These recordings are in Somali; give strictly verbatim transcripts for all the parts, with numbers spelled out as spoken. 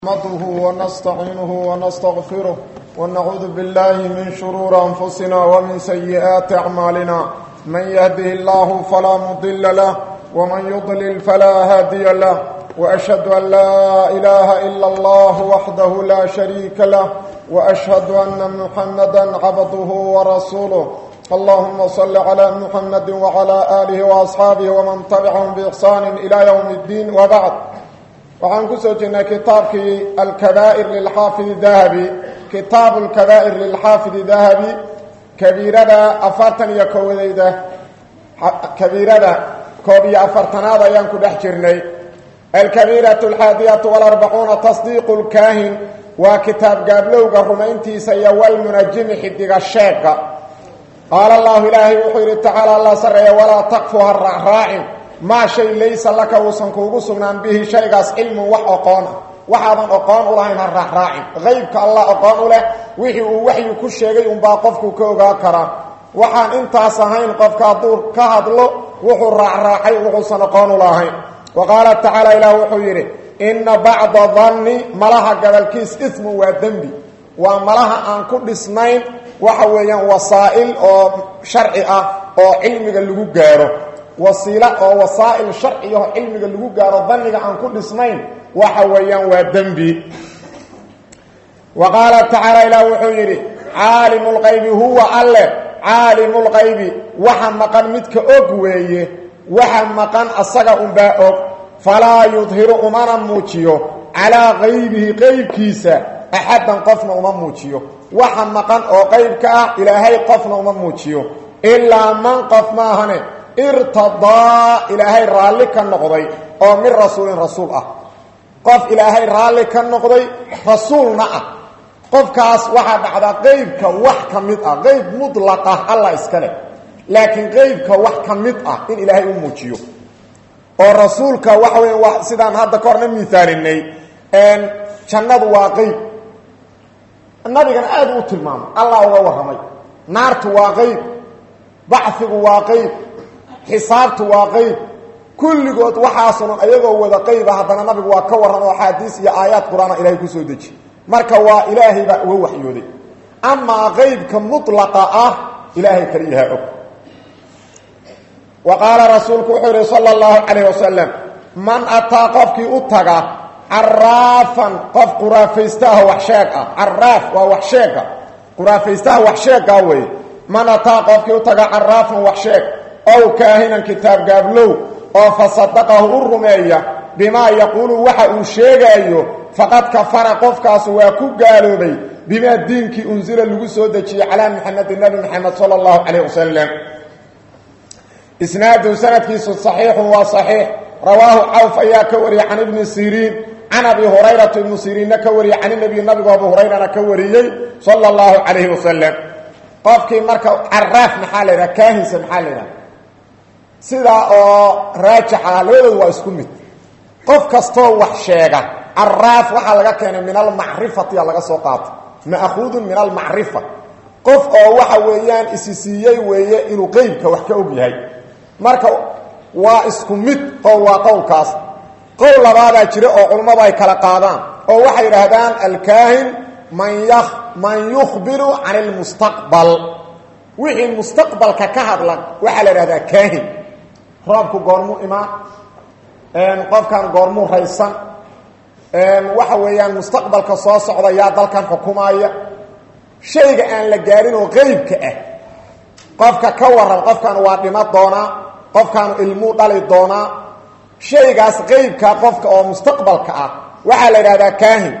نحمده ونستعينه ونستغفره ونعوذ بالله من شرور أنفسنا ومن سيئات أعمالنا من يهده الله فلا مضل له ومن يضلل فلا هادي له وأشهد أن لا إله إلا الله وحده لا شريك له وأشهد أن محمدا عبده ورسوله اللهم صل على محمد وعلى آله وأصحابه ومن تبعهم بإحسان إلى يوم الدين وبعد وعن كسوتنا كتاب الكبائر للحافظ الذهبي كتاب الكبائر للحافظ الذهبي كبيرة أفرتن يكوذيده كبيرة كوبي أفرتنا ينكو دحجرني الكبيرة الحادية والأربعون تصديق الكاهن وكتاب قابلوغ الرمينتي سيوال منجم حدق الشيق قال الله إلهي وحير تعالى الله سرعي ولا تقفها الرعراعم ما شيء ليس لك وسنكوغو سغنان به شيغاس علم wax aqoon waxaadan aqoon u lahayn raxraacin qaybka Allah aqoon u leh wixii uu wixii ku sheegay un baa qofku ka ogaa kara waxaan intaas ahayn qofka duur ka hadlo wuxuu raacraacay wuxuu san aqoon u lahayn waqala ta'ala ilahu wuxuu yiri inna ba'da dhanni malaha gabalkiis ismu wa dambi wa malaha aan ku dhisnayn waxa weeyaan wasaa'il oo sharci ah oo cilmiga lagu gaaro وسيله او وسائل شرعيه علميه لو غارو ظنيغا ان كو دسنين waxa weeyaan waa dambi وقال تعالى الى وحيري عالم الغيب هو الله عالم الغيب waxa maqan midka og weeye waxa maqan asaga un baa og fala yudhiru umana muujiyo ala ghaybihi qaybkiisa ahadan qofna uma muujiyo waxa maqan oo qaybka ah ilaahay qofna uma muujiyo illa man qafma hane ارتضى إلهي رالي كان نقضي أو من رسول رسول أه قف إلهي رالي كان نقضي رسولنا أه قف كاس واحد على غيبك وحكا مدأة غيب مطلقة الله اسكاله لكن غيبك وحكا مدأة إن إلهي أموتيو ورسولك وحوين سيدان هذا كورنا مثالي أن شناد واغيب النبي كان آد أتلمام الله هو وهمي نارت واغيب بعثك واغيب حسابته واقيب كل قد وحاصل ايغو ودا قيبه hadana nabigu waa ka waran oo xadiis iyo aayad quraan ilaahay ku soo deji marka waa ilaahay ba uu waxyooday amma qaybka mutlaqa ah ilaahay kaliya og waqala rasuulku sallallahu alayhi wasallam man ataqafki utaga arrafan qaf qurafaystaha wax sheeg ah arraf waa wax sheeg qurafaystaha wax sheeg ah way man ataqafki utaga arrafan wax sheeg أو كاهنا كتاب قابلو أو فصدقه الرمية بما يقول وحا أشيغايو فقد كفر قفكاس وكو قالوا بي بما الدين كي أنزل اللقصودة على محمد النبي محمد صلى الله عليه وسلم إسناد سنة كيس صحيح وصحيح رواه عوف أيا كوري عن ابن سيرين عن أبي هريرة ابن سيرين كوري عن النبي النبي أبو هريرة كوري صلى الله عليه وسلم قفكي مركو عراف محالنا كاهنس محالنا sida oo raajaxa leeyahay waa isku mid qof kasto wax sheega arraaf waxa laga keenay min al ma'rifati laga soo qaato ma'khud min al ma'rifa qof oo waxa weeyaan isisiiyay weeye inuu qeybka wax ka og yahay marka waa isku mid oo waa qowlkaas qowl labaad jira oo culimada ay kala qaadaan oo waxay yiraahdaan al kaahin man yakh man yukhbiru an al mustaqbal wixii mustaqbalka ka hadla waxa la yiraahdaa kaahin ربك غورمو إما ان قفكان غورمو رئيسان ان waxa weeyaan mustaqbalka soo socda yaa dalkan xukumaaya shayga aan la gaarin oo qeybka ah qofka ka waran qofkan waa dhima doona qofkan ilmu dhali doona shaygaas qeybka qofka oo mustaqbalka ah waxa la yiraahdaa kaahin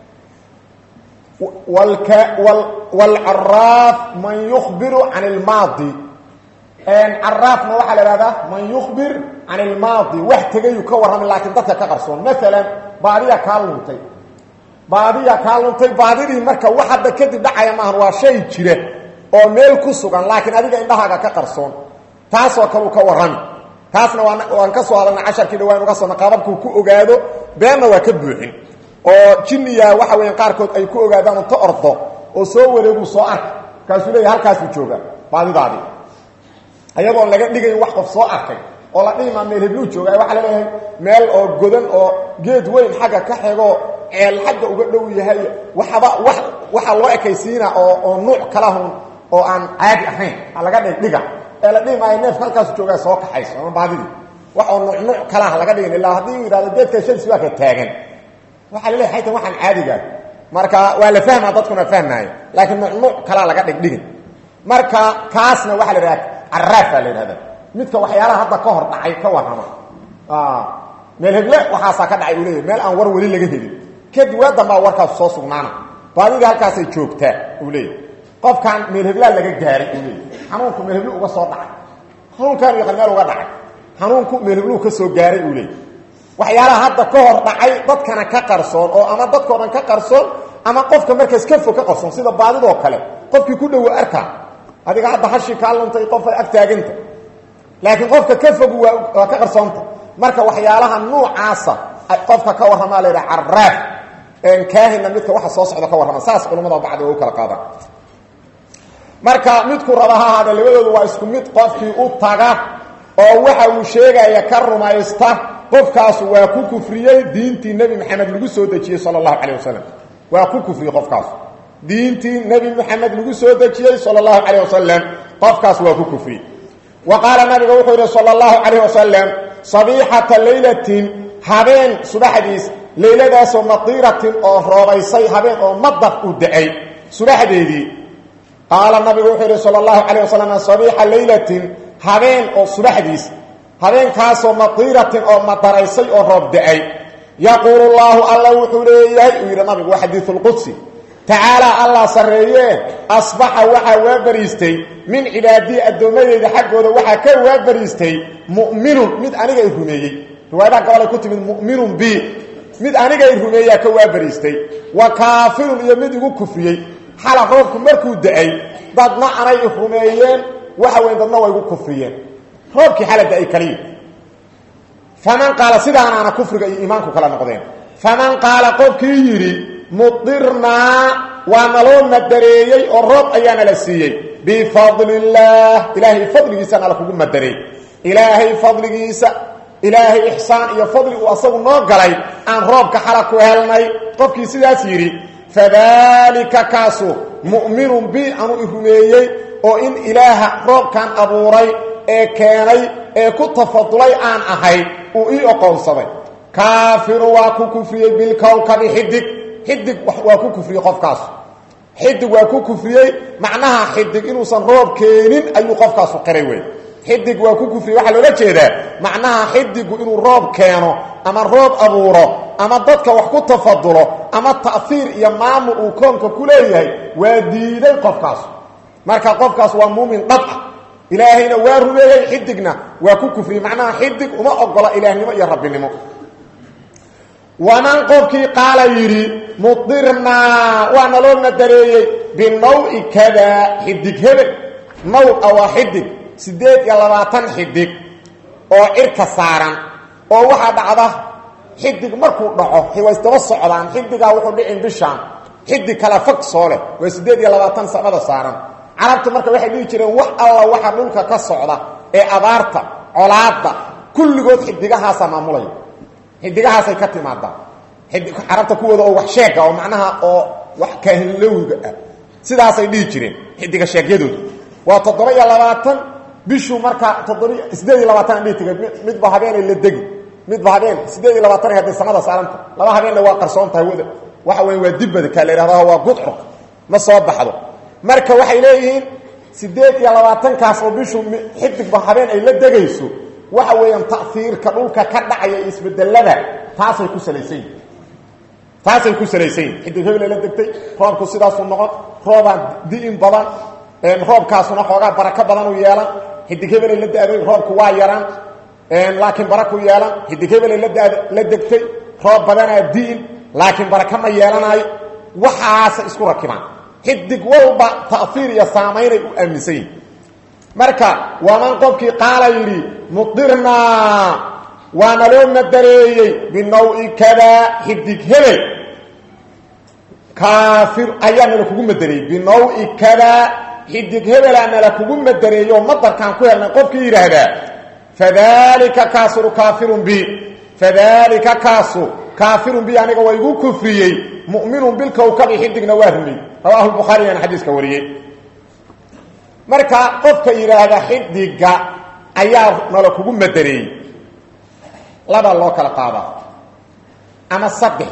wal wal arraf man yukhbiru an al maadi ان عرفنا waxa la raada man yukhbir an al maadi wax tagay ka waran laakiin dadka ka qarsoon mesela baadiya kaaluntay baadiya kaaluntay baadidii marka waxa kadib dhacaya ma waa shay jire oo meel ku sugan laakiin adiga indhahaaga ka qarsoon taas oo kale ka waran taasna waan ka soo hadalnay casharkii dhawaan uga soo qaababku ku ogaado beena waa ka buuxin oo jinniya waxa weyn qaar kood ay ku ogaadaan inta ordo oo soo wareegu soo ark kaasuu leeyahay halkaas uu jooga baadidaadii ayadoo laga dhigay wax qof soo arkay oo la dhima meel heblu jooga waxa la leeyahay meel oo godan oo geed weyn xaga ka xigo ceel xagga uga dhow yahay waxaba wax waxa loo ekaysiina oo oo nuuc kala hun oo aan caadi ahayn laga dhigdhiga ee la dhimaay neef halkaas jooga soo kaxayso ama baadidi wax oo nuuc nuuc kala laga dhigin ilaa hadii uu yiraahdo geedka shalsi waa ka taagan waxa la leeyahay tan waxaan caadiga marka waa la fahmaa dadkuna fahmaay laakiin nuuc nuuc kala laga dhigdhigin marka kaasna waxa la yiraahdaa arrafa la yiraahdaa midka waxyaalaha hadda ka hor dhacay ka warrama ah meel heble waxa ka dhacay uu leeyahay meel aan war wali laga helin kadib wadama warkaas soo sugnaana baadida halkaas ay joogtaa uu leeyahay qofkan meel heble laga gaaray uu leeyahay xanuunku meel heble uga soo dhacay xanuunkan iyo qanmeel uga dhacay xanuunku meel heble ka soo gaaray uu leeyahay waxyaalaha hadda ka hor dhacay dadkana ka qarsoon oo ama dadkoodan ka qarsoon ama qofka markaas ka fog ka qarsoon sida baadidoo kale qofkii ku dhow arka adiga hadda hashi ka luntay qof ay agtaaganta laakiin qofka ka fog waa ka qarsoonta marka waxyaalaha noocaasa qofka ka warrama leeyahay arraaf een kaahina midka waxa soo socda ka warrama saas culimada bacda oo kala qaada marka midku rabaha hada labadoodu waa isku mid qofkii u taga oo waxa uu sheegaya ka rumaysta qofkaas waa ku kufriyay diintii nabi maxamed lagu soo dajiyay sallallahu alayhi wasallam waa ku kufriyay qofkaas diintii nabi maxamed lagu soo dajiyay sallallahu alayhi wasallam qofkaas waa ku kufriyay وقال النبي وحده صلى الله عليه وسلم صبيحة ليلة هبين صباحديس ليلة سو مطيرة أو روبيسي هبين أو مضف أدعي صباحديدي قال النبي وحده صلى الله عليه وسلم صبيحة ليلة هبين أو صباحديس هبين كاسو مطيرة أو مطريسي أو روبدعي يقول الله الله وحده يقول النبي وحديث القدسي تعالى الله سريه أصبح وحا وابريستي من عبادي الدوميه حقه وحا كوابريستي مؤمن مد أنيقا يرميه رواية قال كنت من مؤمن بي مد أنيقا يرميه كوابريستي وكافر يمد يقول كفريه حالا روبكم مركو دعي ضدنا أنا يرميين وحا وين ضدنا ويقول كفريين روبكي حالا دعي كليم فمن قال سيدا أنا كفر إيمانك كلا نقضين فمن قال قفك يري مضرنا ونلون مدريي الرب أيانا لسيي بفضل الله إلهي فضل جيسان على كل مدري إلهي فضل جيسان إلهي إحسان إيا فضل وأصاب نوغلي أن ربك حركو هلني قفك سياسيري فذلك كاسو مؤمن بي أنو إهميي وإن إله رب كان أبوري إيه كاني إيه كتفضلي آن أحي وإيه أقوصبي كافر واكو كفري بالكوكب حدك حدق waa ku kufriye qofkaas حدق waa ku kufriye macnaha حدق inuu san roob keenin ayuu qofkaas qiray way حدق waa ku kufriye waxa loo jeedaa macnaha حدق inuu roob keeno ama roob abuuro ama dadka wax ku tafadulo ama taasiir iyo maamul uu koonka ku leeyahay waa diiday qofkaas marka qofkaas waa muumin dhab ilaahayna waa rumeeyay حدقنا waa ku kufriye macnaha حدق uma ogola ilaahnimo iyo rabbinimo ومن قفكي قال يري مضرنا ونلون دريي بالنوع كذا حدق هبل نوع او حدق سديد يلباتن حدق او إركا ساران او واحد عضا حدق مركو دعو هو يستوصع عن حدقا وحو دعين بشان حدق كلا فق صولة وسديد يلباتن سعبدا ساران عربت مركا واحد يجرين وح الله واحد نلك كالصعودة اي أبارتا علادا كل قد حدقها سمامولي حدقها سيكتي مادا حدق عربتا كوودا او wax sheeg oo macnaha oo wax ka helowga sidaas ay dhigi jireen xidiga sheegyadooda waa toddoba iyo labaatan bishu marka toddoba siddeed iyo labaatan dhitiga mid ba habeen la degi mid ba habeen siddeed iyo labaatan hadii sanada saaranta laba habeen waa qarsoon tahay wada waxa weyn waa dibada ka leeyahay waa gudxo ma soo baxdo marka waxay leeyihiin siddeed iyo labaatan kaas oo bishu xidig ba habeen ay la degayso waxa weeyaan taasiirka dhulka ka dhacay isbedelada taasay ku salaysan taasay ku salaysan xidig hebel la degtay roobku sidaas uu noqon rooba diin badan een roobkaasuna xoogaa baraka badan u yeelan xidig hebel la daaday roobku waa yaraan een laakiin baraka u yeelan xidig hebel la daaday la degtay roob badan diin laakiin baraka ma yeelanayo waxaas isku rakibaan xidig walba taasiir iyo saameyn u aaminsan marka waman qofkii qaala yiri mudirna وانا لون دريي بالنوع كذا حدق هبل كافر ايانا لكم دريي بالنوع كذا حدق هبل انا لكم دريي ومضر كان كوهلنا قفك يرهدا فذلك كاسر كافر بي فذلك كاسر kaafirun bi aniga way igu kufriyay mu'minun bil kawkabi xidigna waa rumay rawahu al-bukhari ana xadiiska wariyay marka qofka yiraahda xidiga ayaa nala kugu madarey laba loo kala qaada ama saddex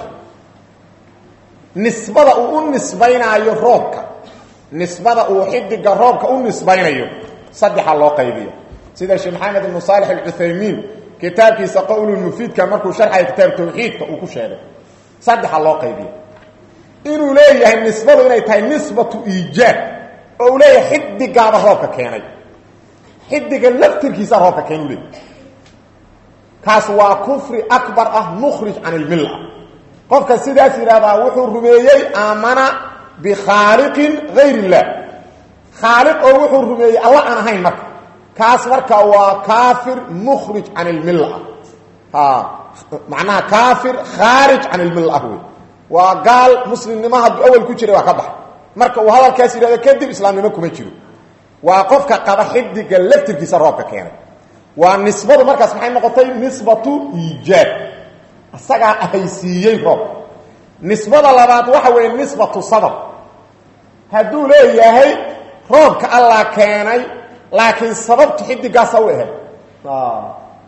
nisbada uu u nisbaynayo roobka nisbada uu xidiga roobka u nisbaynayo saddex loo qaybiyo sida Sheikh Muhammad ibn Salih al-Uthaymeen kitaabkiisa qawlul mufiidka markuu sharxay kitaab tawxiidka uu ku sheegay saddex loo qaybiyo inuu leeyahay nisbadu inay tahay nisbatu iijaad oo leeyahay xidiga roobka keenay xidiga laftirkiisa roobka keenay kaas waa kufri akbar ah mukhrij an al-millah qofka sidaas yiraahdaa wuxuu rumeeyay aamana bi khaliqin ghayr Allah khaliq oo wuxuu rumeeyay Allah aan ahayn marka kaas marka waa kaafir mukhrij an al-millah ha macnaha kaafir kharij an al-millah waa gaal muslimnimaha awal ku jiray waa ka bax marka uu hadalkaas yiraahdo kadib islaamnimo kuma jiro waa qofka qaba xidiga laftirkiisa roobka keenay waa nisbadu markaas maxay noqotay nisbatu iijaad asaga ahaysiiyay roob nisbada labaad waxa weeye nisbatu sabab haduu leeyahay roobka Allah keenay laakiin sababtu xidigaas u ahayd ah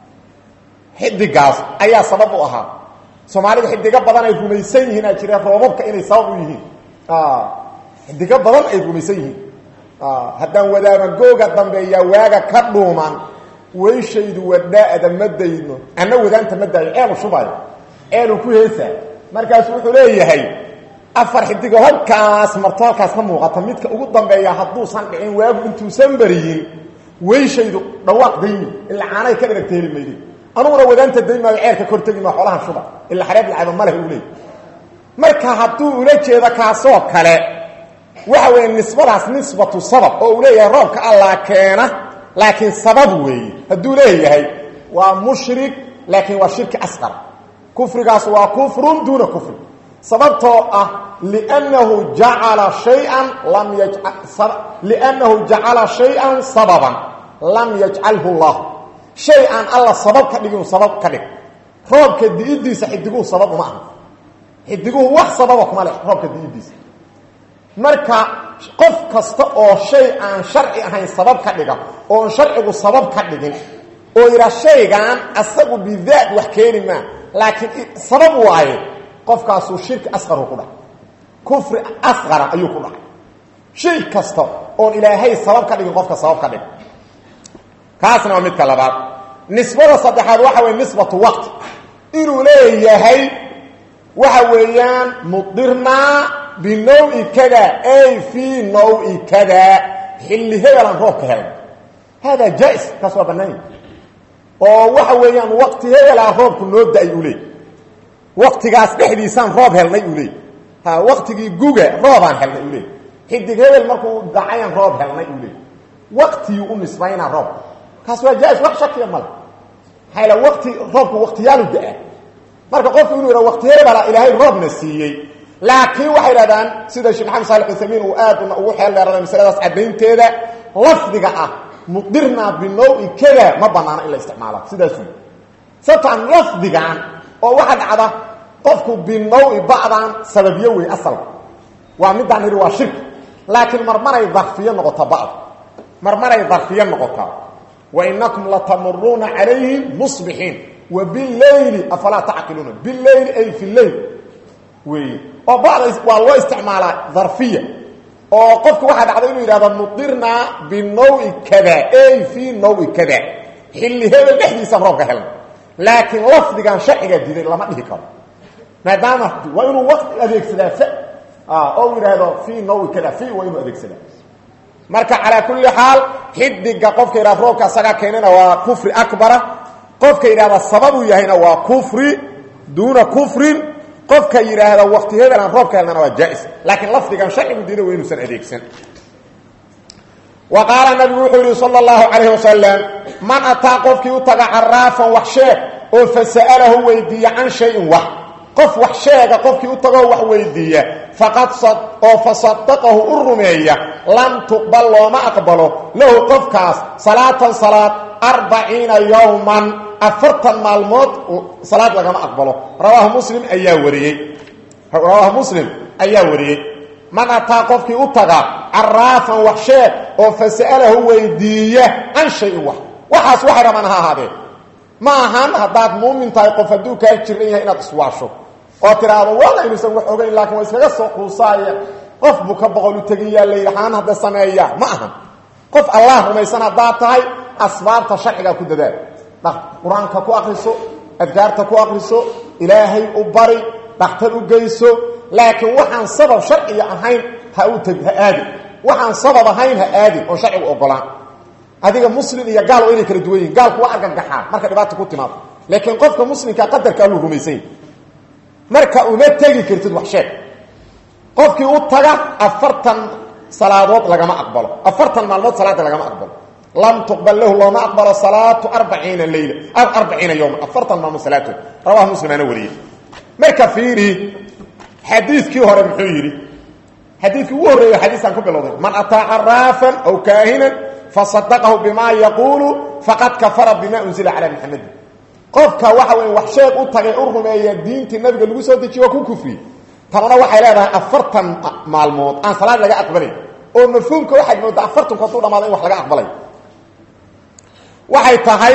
xidigaas ayaa sabab u ahaa Soomaalida xidiga badan ay rumaysan yihiin ay jireen roobabka inay sabab u yihiin ah xidiga badan ay rumaysan yihiin ah haddaan wadaama googa dambeeya waaga ka dhuuman wayshaydu wadaada madayno ana wadaanta madaay ee shubay ee ku heesa markaas wuxuu leeyahay afar xidiga halkaas marto halkaas ka muuqata midka ugu dambeeya hadduu san dhicin waagu intuu san bariyin wayshaydu dhawaaq deeyay ila aanay ka dhigtay meeyay anuguna wadaanta deeyay ceerka kortagi ma xoolaha shuba ila xareeb lacaab ma leh u leey marka hadduu ula jeeda kaasoo kale waxa weey nisbadaas nisbatu sabab oo uu leeyahay roobka Allah keena laakiin sabab weey hadduu leeyahay waa mushrik laakiin waa shirki asghar kufrigaas waa kufrun duuna kufri sababtoo ah li'annahu ja'ala shay'an lam yaj'al li'annahu ja'ala shay'an sababan lam yaj'alhu Allah shay'an Allah sabab ka dhigin sabab ka dhig roobka diidiisa xidigu sabab ma aha xidigu wax sabab kuma leh roobka diidiisa marka qof kasta oo shay aan sharci ahayn sabab ka dhiga oo sharcigu sabab ka dhigin oo ira shaygan asagu bidaad wax keenin ma laakiin sabab waaye qofkaas uu shirki asghar ku dhac kufri asghar ayuu ku dhac shay kasta oo ilaahay sabab ka dhigin qofka sabab ka dhig kaasna mid kala baad nisbada saddexaad waxa weey nisbatu waqti inuu leeyahay waxa weeyaan mudirna بنوع كذا أي في نوع كذا حل هذا الروح هذا هذا جائز كسوة بنين أو وحويان وقت هذا الروح كله يبدأ يقولي وقت جاس بحديثان روح هل يقولي ها وقت جوجا روح هل يقولي حد هذا المركو دعيان روح هل يقولي وقت يقوم نسمعين الروح كسوة جائز وقت شكل مال هلا وقت روح وقت يالو دقة مركو قف يقولوا وقت هذا إلهي روح نسيي لكن waxay raadaan sida Sheikh Muhammad Salih al-Uthaymeen uu aad ugu xeel dheeraday mas'aladaas cadeynteeda lafdiga ah mudirna binoo'i kala ma banaana ila isticmaala sidaas uu sabtan lafdigan oo waxa dhacda qofku binoo'i bacdan sababiyo way asal waa midaan iri waa shirk laakiin marmaray dhafiyo noqota bacd marmaray dhafiyo noqota wa innakum latamurruna alayhim musbihin wa bil layli afala ta'qiluna bil layli ay fi al-layl وي او بعض والله استعمال ظرفيه او قفك واحد عاد انه يراده مضرنا بالنوع كذا اي في نوع كذا حل هذا دحدي سفرك هل لكن لفظ كان شرعي ديدين لما دحي كار ما دام وانه وقت اديك سلاف اه او يراده في نوع كذا في وانه اديك سلاف marka ala kulli hal xidiga qofka yiraahdo roobka asaga keenana waa kufri akbar qofka yiraahdo sababu yahayna waa kufri duuna kufrin qofka yiraahdo waqtigeeda aan roobka helna waa jaays laakiin lafdigan sharcigu diido weeynu san adeegsan وقال النبي صلى الله عليه وسلم من اتى قفك يتغى عرافا وحشاء او فساله ويدي عن شيء وح قف وحشاء قفك يتغى وحويدي فقد صد او فصدقه الرميه لم تقبل وما اقبله له قفكاس صلاه صلاه أربعين يوما afartan maalmood salaad lagama aqbalo rawaahu muslim ayaa wariyay rawaahu muslim ayaa wariyay man ataa qofkii u taga caraafan wax sheeg oo fas'alahu weydiiya an shay wax waxaas waxa rabaan ha ahaadee ma ahan haddaad muumin tahay qof hadduu kaa jiran yahay inaad iswaasho oo tiraahdo wala inuusan wax ogeyn laakiin waa iskaga soo quusaaya qof buu ka boqol u tegayaa leeyahaan hadda sameeya ma ahan qof allah rumaysan haddaad tahay asbaabta sharciga ku dadaal quraanka ku akhriso adkaarta ku akhriso ilaahay u bari dhakhtar u geyso laakiin waxaan sabab sharci ahayn ha u tag ha aadi waxaan sabab ahayn ha aadi oo sharcigu ogolaan adiga muslim iyo gaal oo inay kala duwan yihiin gaalku waa argagaxaa marka dhibaato ku timaado laakiin qofka muslimka qadarka uu rumaysan marka uma tagi kartid wax sheeg qofkii u taga afartan salaadood lagama aqbalo afartan maalmood salaada lagama aqbalo lam tuqbal lahu lama aqbalo salaatu arbaciina layla aw arbaciina yawma afartan maalmood salaatu rawahu muslim ana wariye marka fiiri xadiiskii hore muxuu yiri xadiiskii ugu horeeyay xadiiskan ku bilowday man ataa arrafan aw kaahinan fasaddaqahu bima yaqulu faqad kafara bima unzila ala muhammad qofka waxa weey wax sheeg u tagay u rumeeyay diintii nabiga lagu soo dejiyo ku kufri tamana waxay leedahay afartan maalmood aan salaad laga aqbalay oo mafhuumka waxa moodaa afartan ku dhamaado in wax laga aqbalay waxay tahay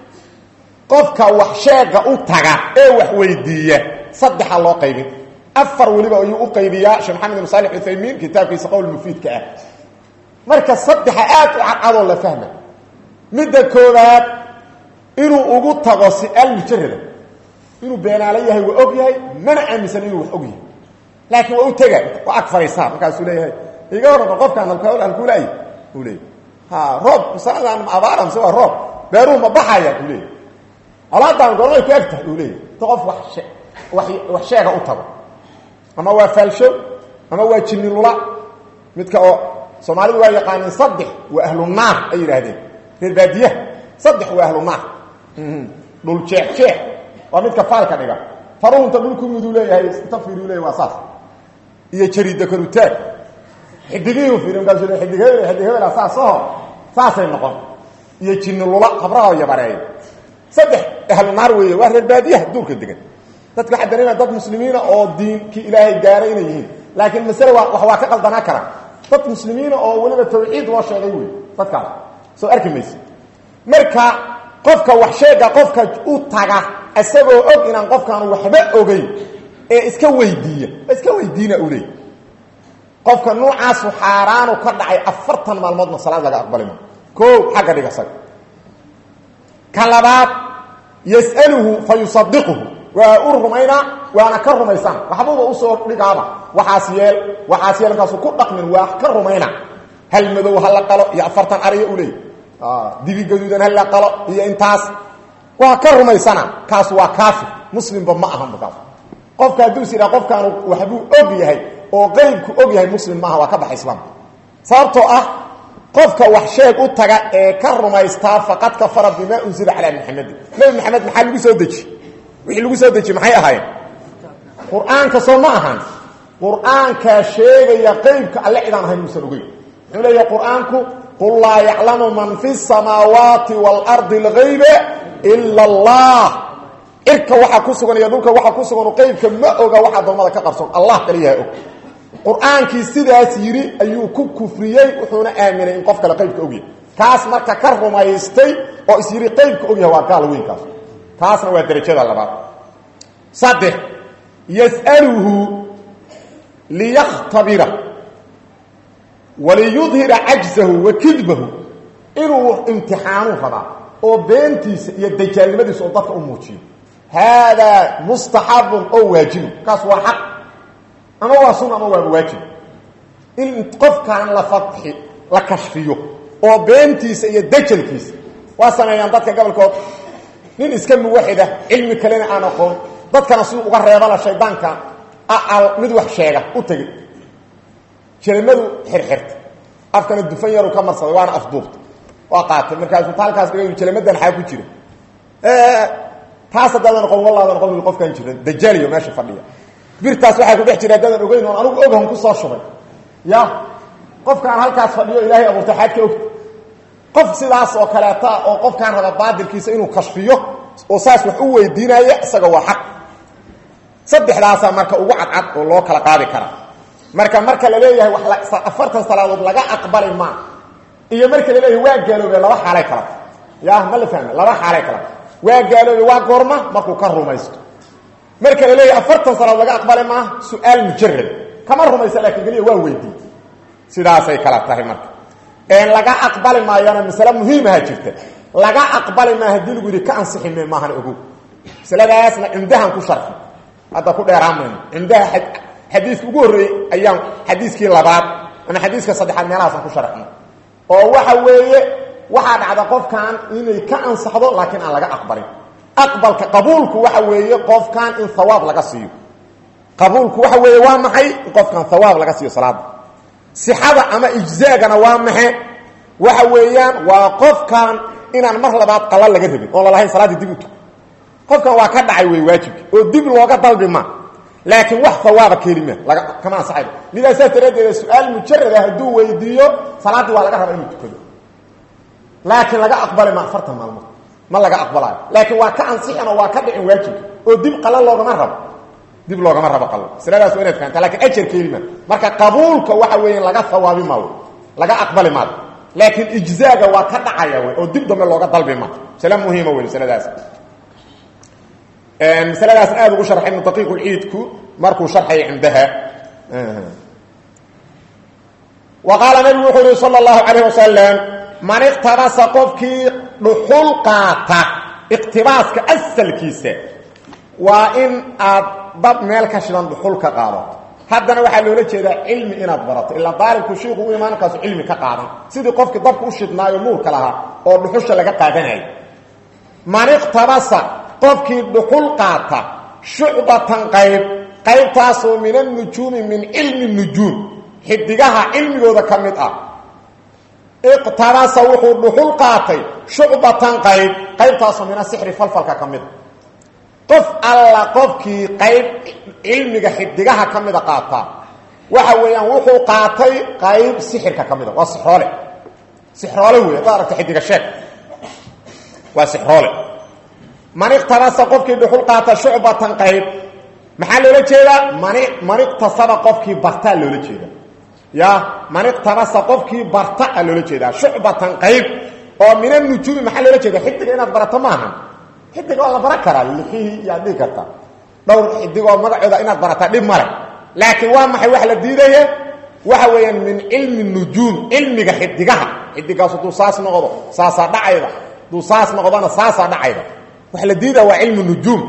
qofka wax sheega u taga ee wax weydiiya saddex loo qaybin afar waliba ayuu u qaybiyaa sheekh maxamed ibn salih al-Uthaymeen kitaabkiisa qawl mufiidka ah marka saddex aad u cadcado la fahma midda koowaad inuu ugu tago si al-mujarrad inuu beenaale yahay waa og yahay mana aaminsan inuu wax og yahay laakiin waa u taga waa akfaraysa markaas uu leeyahay iga waran qofkan halka aan ku leeyahay uu leeyahay ha roob saadan abaaram soo roob beeru ma baxaya uu leeyahay alaadan go'ay ku agta uu leeyahay qof wax wax wax sheega u tago ama waa falsho ama waa jinnilula midka oo Soomaalidu waa yaqaaneen saddex waa ahlu naar ay yiraahdeen reer baadiyaha saddex waa ahlu naar dhul jeex jeex waa midka faalka dhiga faruunta dhulku miduu leeyahay tafiiru leeyahay waa saas iyo jariida karutaag xidigiyo fiirin gaasho xidigeeyo xidigeeyo asaaso saasay noqon iyo jinnilula qabraha yabareey saddex ahlu naar weeye waa reer baadiyaha dhulka degan dadka xadanina dad muslimiina oo diinki ilaahay gaarayna yihiin laakiin mas'ala wax waa ka qaldanaa kara dad muslimiina oo waliba tawxiid loo sheegay weey dadka soo arkimaysa marka qofka wax sheega qofka u taga asagoo og inaan qofkan waxba ogeyn ee iska weydiiya iska weydiina u leey qofka noocaas xaaraan ka dhacay afartan maalmood salaad laga aqbalimo koo xaga dhiga sag kalabaad yas'aluhu fayusaddiquhu wa urhumayna wa ana karumaysan waxbuba u soo dhigaaba waxaas yeel waxaas yeel kaas ku dhaqmin waa karumayna hal madow hal qalo ya afartan ariya u leey ah dibi gaduudan hal qalo iyo intaas waa karumaysana kaas waa kaafi muslimba ma ahan kaas qofka haduu sida qofkan waxbu og yahay oo qeybku og yahay muslim ma aha waa ka baxay islaam sababtoo ah qofka wax sheeg u taga ee ka rumaysta faqad kafara bima unzila ala muhammad nabi muhammad maxaa lagu soo deji wixii lagu soo deji maxay ahaayeen quraanka soo ma ahan quraanka sheegaya qeybka alle idaan ahayn musan ogeyn wuxuu leeyahay quraanku qul la ya'lamu man fi samawati wal ardi al ghaiba illa allah irka waxa ku sugan iyo dhulka waxa ku sugan qeybka ma oga waxa doomada ka qarsoon allah kaliya og quraanki sidaas yiri ayuu ku kufriyay wuxuuna aaminay in qof kale qeybka og yahay kaas marka ka rumaystay oo isiri qeybka og yahay waa gaal weyn kaas taasna waa darajada labaad saddex yas'aluhu liyakhtabira waliyudhira ajzahu wa kidbahu inuu imtixaanu fada oo beentiisa iyo dajaalnimadiisa oo dadka u muujiyo hada mustahab oo waajib kaas waa xaq ama waa sunna ama waa waajib in qofkan la fathi la kashfiyo oo beentiisa iyo dajalkiisa waa sameeyaan dadka gobolkood nin iska muwaxida ilmi kalena aan aqoon dadkana si uga reebala shaydaanka aal mid wax sheega u tagay jeelmadu xirxirta afkana dufan yar ka marsaday waana afduubta waa qaatay markaas uu talkaas dhigay jeelmadan xaq ku jira ee taas dadana qof wallahi qof qofkan jira dajaaliyo meesha fadhiya birtaas waxa ku dhex jira dadan ogeyn oo anigu ogahan ku soo shubay ya qofkan halkaas fadhiyo ilaahay abuurtay xadka og qof sidaas oo kaleeta oo qofkan raba baadilkiisa inuu kashfiyo oo saas wax u weydiinaya isaga waa xaq saddexdaas marka ugu cadcad oo loo kala qaadi kara marka marka la leeyahay wax afartan salaadood laga aqbalay ma iyo marka la leeyahay waa gaaloobay laba xaalay kala yaa ma la fahmay laba xaalay kala waa gaaloobay waa goorma markuu ka rumaysto marka la leeyahay afartan salaadood laga aqbalay ma su'aal mujarrad kama rumaysa laakiin galiya waa weydii sidaas ay kala tahay marka een laga aqbalay ma yana mas'ala muhiim ah jirta laga aqbalay ma hadii lagu yiri ka ansixin ma ahan ugu saladaasna indahan ku sharxay hada ku dheeraameen indaha xadiis ugu horeeyay ayaan xadiiskii labaad ama xadiiska saddexaad meelahaas ku sharxay oo waxa weeye waxa dhacda qofkan inay ka ansaxdo laakiin aan laga aqbalin aqbalka qabuulku waxa weeye qofkan in thawaab laga siiyo qabuulku waxa weeye waa maxay qofkan thawaab laga siiyo salaada sixada ama ijzaagana waa maxay waxa weeyaan waa qofkan inaan mar labaad qalal laga rabin oo la lahayn salaada dib u tuko qofkan waa ka dhacay way waajib oo dib looga dalbi ma laakiin wax thawaaba kelima laga kama saxib lidaas tareedeeda su'aal mujarrad ah haduu weydiiyo salaadii waa laga rabaa inuu tukado laakiin laga aqbalay ma afartan maalmood ma laga aqbalay laakiin waa ka ansixina waa ka dhicin waajib oo dib qalal looga ma rabo dib looga ma rabo qalal salaadaas waa inaad fahantaa laakiin ajir kelima marka qabuulka waxa weeyaan laga thawaabi ma laga aqbalay ma laakiin ijzaaga waa ka dhacaya oo dib dambe looga dalbi ma salaam muhiima weyn salaadaas ان ثلاث آيات ugu sharxay daqiiq al-eidku markuu sharxay cindaha وقال النبي صلى الله عليه وسلم من اقتبس قفكي دخول قاطع اقتباسك اصلكيسه وان ضب ميلك شلان دخول كقاده hadana waxa loo jeedaa cilmi inaad barato illa daalibku sheekhu uu iimaankaas cilmi ka qaadan sidii qofki dabku u shidnaayo nuurka laha oo dhuxusha laga qaadanay man iqtabasa qofkii dhuxul qaata shucbatan qayb qaybtaasoo min an-nujumi min ilmi an-nujum xidigaha cilmigooda kamid ah iqtabasa wuxuu dhuxul qaatay shucbatan qayb qaybtaasoo min as-sihri falfalka kamid qof alla qofkii qayb cilmiga xidigaha kamid ah qaata waxa weeyaan wuxuu qaatay qayb sixirka kamid ah waa sixroole sixroole weey taarta xidiga sheek waa sixroole man iqtabasa qofkii dhuxul qaata shucbatan qayb maxaa loola jeedaa man man iqtasaba qofkii barta loola jeedaa ya man iqtabasa qofkii barta loola jeedaa shucbatan qayb oo min an-nujum maxaa loola jeedaa xidiga inaad barato maaha xidiga waa la baran karaa lixihi yaa dhigi karta dhowr xidiga magacooda inaad barato dhib male laakiin waa maxay wax la diidayo waxa weeyaan min ilmi an-nujum ilmiga xidigaha xidigaas uu saas noqdo saasa dhacayda uu saas noqdana saasa dhacayda wax la diidaa waa ilmu nujum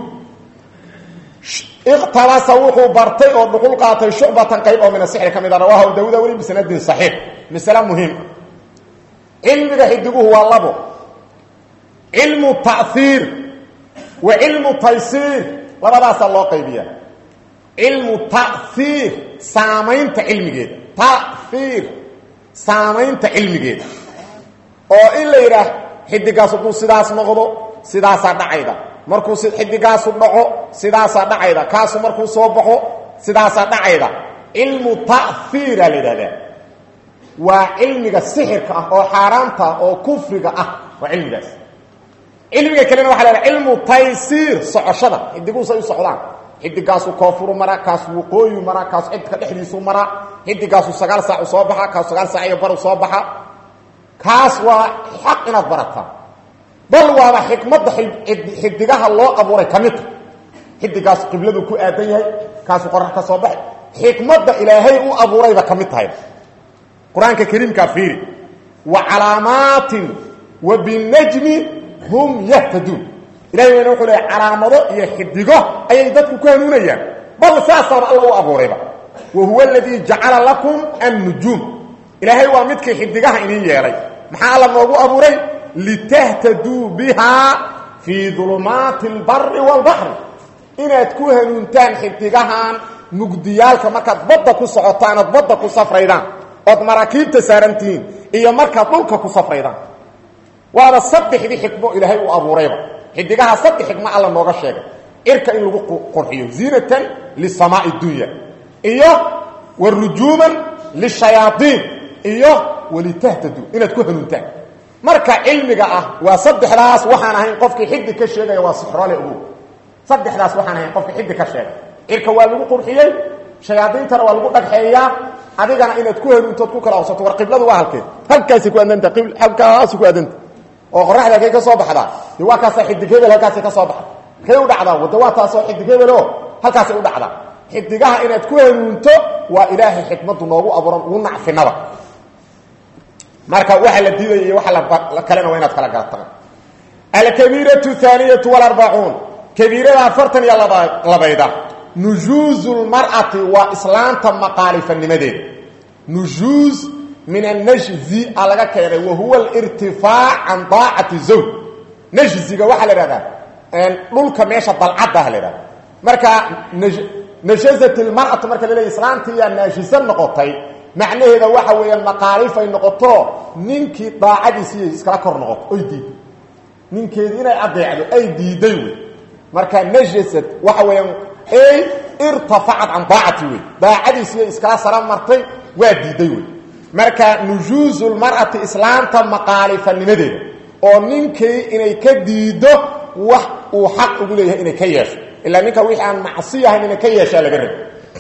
iqtabasa wuxuu bartay oo dhuxul qaatay shucbatan qayb oo min as-sihr kamid ah rawahu daawud wali bi sanadin sahih misala muhim ilmiga xidiguhu waa labo ilmu ta'thir wa ilmu taysir labadaas loo qaybiyaa ilmu ta'thir saamaynta ilmigeeda ta'thir saamaynta ilmigeeda oo in la yiraahdo xidigaas uu sidaas noqdo sidaas dhacayda markuu xidigaas u dhaco sidaas dhacayda kaas markuu soo baxo sidaas dhacayda ilmu ta'thir alidada waa ilmiga sixirka ah oo xaraamta oo kufriga ah waa ilmigaas ilmiga kale waxa la ilmu taysir socoshada xidigu say socdaan xidigaas uu koofuru mara kaas uu qooyo mara kaas cidka dhexdiisu mara xidigaas uu sagaal saac soo baxa kaas sagaal saac iyo bar soo baxa kaas waa xaq inaad barataa bal waa xikmadda xidigaha loo abuuray kamid xidigaas qibladu ku aadan yahay kaas qorrax ka soo baxay xikmadda ilaahay uu abuurayba kamid tahay quraanka kariimka fiiri wa alaamatin wa bin najmi hum yahtadun ilaahay wuxuu leeyahay calaamado iyo xidigo ayay dadku ku hanuunayaan bal saasaba Allah uu abuurayba wa huwa alladhi ja'ala lakum an-nujum ilaahay waa midkii xidigaha inii yeelay maxaa Allah noogu abuuray لتهتدوا بها في ظلمات البر والبحر إن تكون هنونتان حدقهان مقديالك مركز بدا كو سعطان بدا كو سفريدان od marakiib tasaarantiin iyo marka dhulka ku safraydan waana sabix bi xikmo ilaahay uu abuurayba xidigaha sabix xikmo alla nooga sheegay irka in lagu qurxiyo zinatan lisamaa'i dunya iyo warujuman lishayatin iyo walitahtadu inaad ku hanuuntaan marka cilmiga ah waa saddexdaas waxaan ahayn qofkii xiddi ka sheegay waa sixroole ugu saddexdaas waxaan ahayn qofkii xiddi ka sheegay irka waa lagu qurxiyay shayaadiintana waa lagu dhagxeeyaa adigana inaad ku helintood ku kala awsato war qibladu waa halkeed halkaas ku aadanta qibl halkaas ku aadanta oo qoraxda ay ka soo baxdaa di waa kaas xiddig hebel halkaas ka soo baxda kay u dhacdaa wada waa taas oo xiddig hebel oo halkaas u dhacdaa xiddigaha inaad ku helinto waa ilaahay xikmadu noogu abuuran uu nacfinada marka waxa la diiday iyo waxa la kalena waa inaad kala garataan al-kabiratu thaniyatu wal arba'un kabirada afartan iyo labayda nujuzul mar'ati wa islaanta maqaalifanimadeed nujuz min an-najzi alaga keenay wa huwa al-irtifaa' an ta'ati zawj najziga waxa la yiraahdaa een dhulka meesha dalcada la yiraahdaa marka najazatul mar'atu marka la leeyahay islaantii yaa najisan noqotay macnaheedu waxa weeyaan maqaalif ay noqoto ninkii daacadiisa iska kor noqoto oo diid ninkeedii inay adeecdo ay diiday marka najasad waxa weeyaan ay irtafa'at an ta'ati way daacadiisa iska saran martay waa diiday way marka nujuzul mar'ati islaanta maqaalifanimadeeda oo ninkii inay ka diido wax uu xaq ugu leeyahay inay ka yeesho illa ninka wixii aan macsiyahay inay ka yeesho laga rabo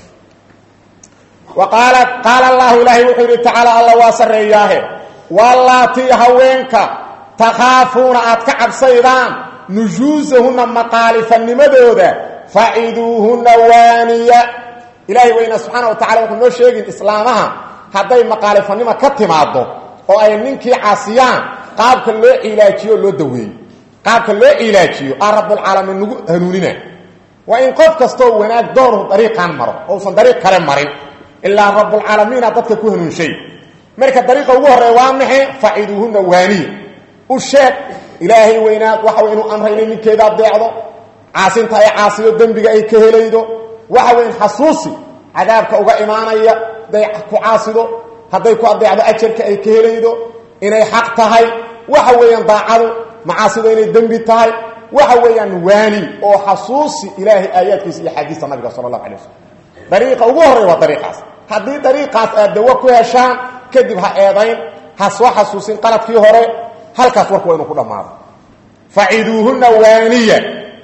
وقال قال الله إلهي وحيري تعالى الله واسرياه واللاتي هوينك تخافون أتكعب صيدان نجوزهن مقالف النمدودة فعيدوهن وانية إلهي وإن سبحانه وتعالى وكل شيء إسلامها هذا مقالف النمى كتماده وأي منك عاصيان قابك اللو علاجيو اللو دوي قابك اللو علاجيو رب العالمين هنوننا وإن قد كستو هناك دوره طريقا مرة أو صن طريق كلام مرين إلا رب العالمين أعطتك كهن شيء مركة طريقة هو الروامح فعيدوهن واني والشيء إلهي وينات وحوين أمرين من كذا بيعضو عاسين تاي عاسي الدنبق أي كهليدو وحوين حصوصي عذابك أوغا إيمانيا ديكو عاسدو هديكو أبيعضو أجرك أي كهليدو إني حق تاي وحوين ضاعدو معاسدو إني الدنبي تاي وحوين واني أو حصوصي إلهي آيات في حديث النبي صلى الله عليه وسلم طريقة وغوري وطريقة هذه طريقة أدوكو يشان كدبها أيضين حسوا حسوسين قلت فيه هوري هل كسوك وينو كده ماذا فعيدوهن وانية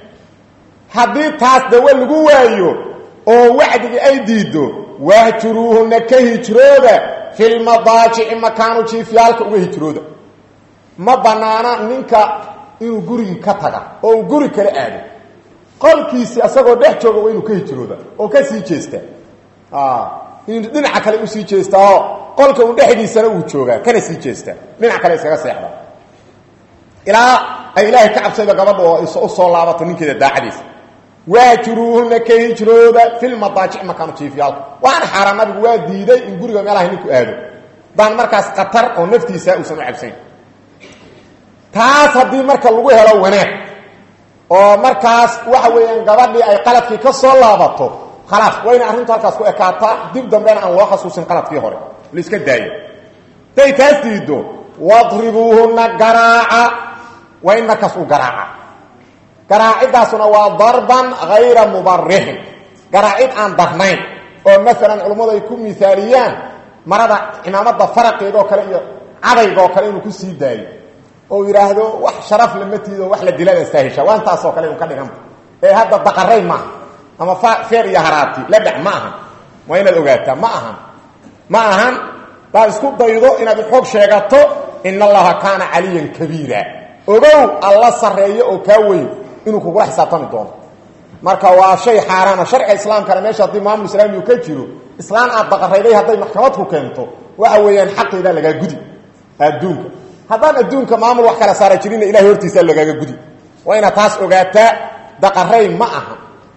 هذه تاس دوال لقوائيو او وعدك اي ديدو واهجروهن كهجرودا في المضاجع اما كانوا جيفيالك وهجرودا ما بنانا ننكا انو قرين كتغا او قرين كالآدي qolkiisi asagoo dhex jooga waa inuu ka hijrooda oo ka sii jeesta ah in dhinaca kale uu sii jeesta oo qolka uu dhexdiisana uu jooga kana sii jeesta dhinaca kale iskaga seexda ilaa ay ilaahay ka cabsayda gabadha oo u soo laabato ninkeeda daacadiisa waajiruhuna ka hijrooda fil madaaji makanu jiifiyal waan xaraamadu waa diiday in guriga meelaha ninku aado baan markaas qatar oo naftiisa uu soo cabsayn taas hadii marka lagu helo wanaag oo markaas waxa weeyaan gabadhii ay qaladkii ka soo laabato khalaas wayna arrintu halkaas ku ekaata dib dambeena aan loo xasuusin qaladkii hore la iska daayo tay taas diido wadribuhunna garaa'a wayna kasu garaa'a garaa'idaasuna waa darban ghayra mubarrih garaa'id aan darnayn oo mesela culimadu ay ku misaaliyaan marada imaamada faraqeedo kale iyo cadaygo kale inuu ku sii daayo oo yiraahdo wax sharaf lamatiido wax la dilada istaahisha waan taas oo kale uu ka dhigan ee hadda daqaray ma ama feer iyo haraati la dhac ma aha waa inaad ogaataa ma aha ma aha baa isku daydo inaad xoog sheegato inna allaha kaana aliyan kabiira ogow alla sareeyo oo ka weyn inuu kugu xisaabtami doono marka waa shay xaraana sharci islaamka meesha hadii maamul islaami uu ka jiro islaan aad daqarayday haday maxkamad ku keento waxa weeyaan xaqeeda laga gudi adduunka haddaan adduunka maamul wax kala saara jirin ilaahay hortiisa lagaga gudi waa ina taas ogaataa daqaray ma aha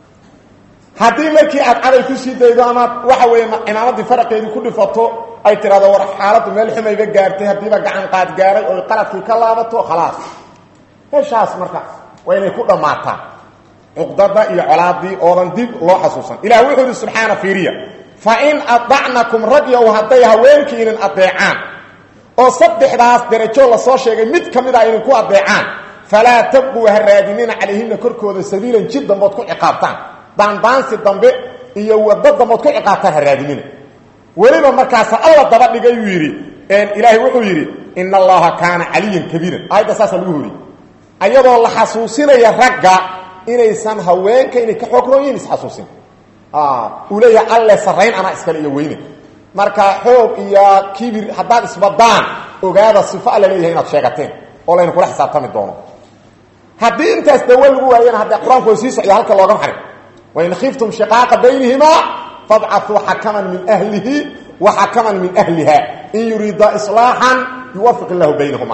hadii markii aad caday ku sii daydo ama waxa weeyaan imaamadii faraqeedii ku dhifato ay tiraado war xaaladu meel xumayga gaartay hadiiba gacan qaad gaaray oo qaladkii ka laabato khalaas heeshaas marka waa inay ku dhamaataa uqdada iyo colaadii oodan dib loo xasuusan ilaahay wuxuu subhanahu fiiriya fa in ad'anakum radiya wa haday haweenkii in adeecaan oo saddexdaas darajo la soo sheegay mid kamid ah inay ku adeecaan fala tabqu haraadinina calayhinna korkooda sabiilan jiddan bood ku ciqaabtaan daan daansi dambe iyo wadada dambe ku ciqaabtaan haraadinina waliba markaas alla daba dhigay yiri een ilaahay wuxuu yiri in allaha kaana caliyan kabiiran aayadda saasa lagu hori ayadoo la xasuusinaya ragga inaysan haweenka inay ka xoogrooyin isxasuusin uu leeyahay alle sarrayn anaa iskale iyo weyne marka xoog iyo kibir haddaad isbadaan ogaada sifo alle leeyahay inaad sheegateen oo layna kula xisaabtami doono haddii intaas dawa lagu waayana hadda qur-aanku way sii socda halka looga maxay wain khiftum shiqaaqa baynihimaa fabcathuu xakaman min ahlihi wa xakaman min ahliha in yuriida islaaxan yuwafiq illahu baynahuma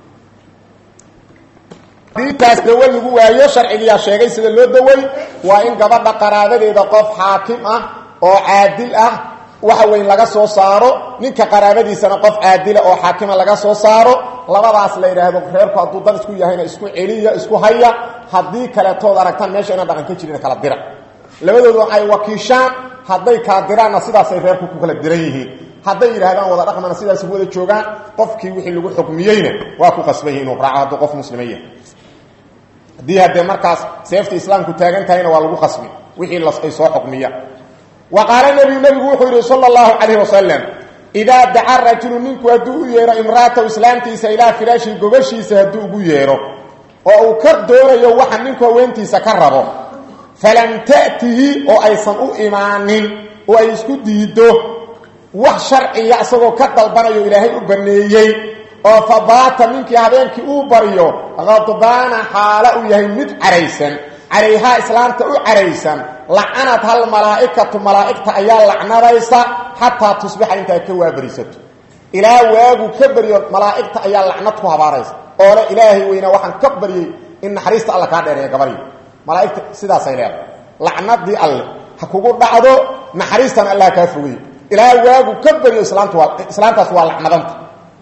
intaas dawa lagu waayo sharcigiyaa sheegay sida loo daway waa in gabadha qaraabadeeda qof xaakim ah oo caadil ah waxa weyn laga soo saaro ninka qaraabadiisana qof caadil oo xaakima laga soo saaro labadaas la yiraahdo reerku hadduu dad isku yahayna isku celiya isku haya haddii kale tood aragtaan meesha ina dhaqan ka jirin kala dira labadoodu ay wakiishaan hadday kala diraanna sidaasay reerku ku kala diran yihiin hadday yiraahdaan wada dhaqmana sidaas wada joogaan qofkii wixii lagu xukmiyeyna waa ku qasban inuu raaco hadduu qof muslim yahay haddii haddee markaas seefta islaamku taagan tahayna waa lagu qasbi wixii ay soo xukmiya وقال النبي النبي وحده صلى الله عليه وسلم إذا دعا الرجل منك ودو يرى امراته اسلامتيسا إلى فراشي قبشيسا هدو يرى أو كردور يوحا منك وانتيسا كربه فلم تأته أو أيضا إيمان أو أيسكو ديده وح شرعي يأسغو كدل بنيو إلهي أبنيي أو فبات منك هذينك أوبريو غضبان حاله يهمد عريسا عليها إسلامته عريسا لعنتها الملائكة ملائكة أيال لعنريسا حتى تصبح انت كوابريسته إلى واغو كبري ملائكة أيال لعنتها باريسا أولا إلهي وإنا وحن كبري إن حريست الله كادر يا قبري ملائكة سيدا سيلاب لعنت دي الله حكوكو بعضو نحريستان الله كافوي إلى واغو كبري إسلامته سوى لعنتها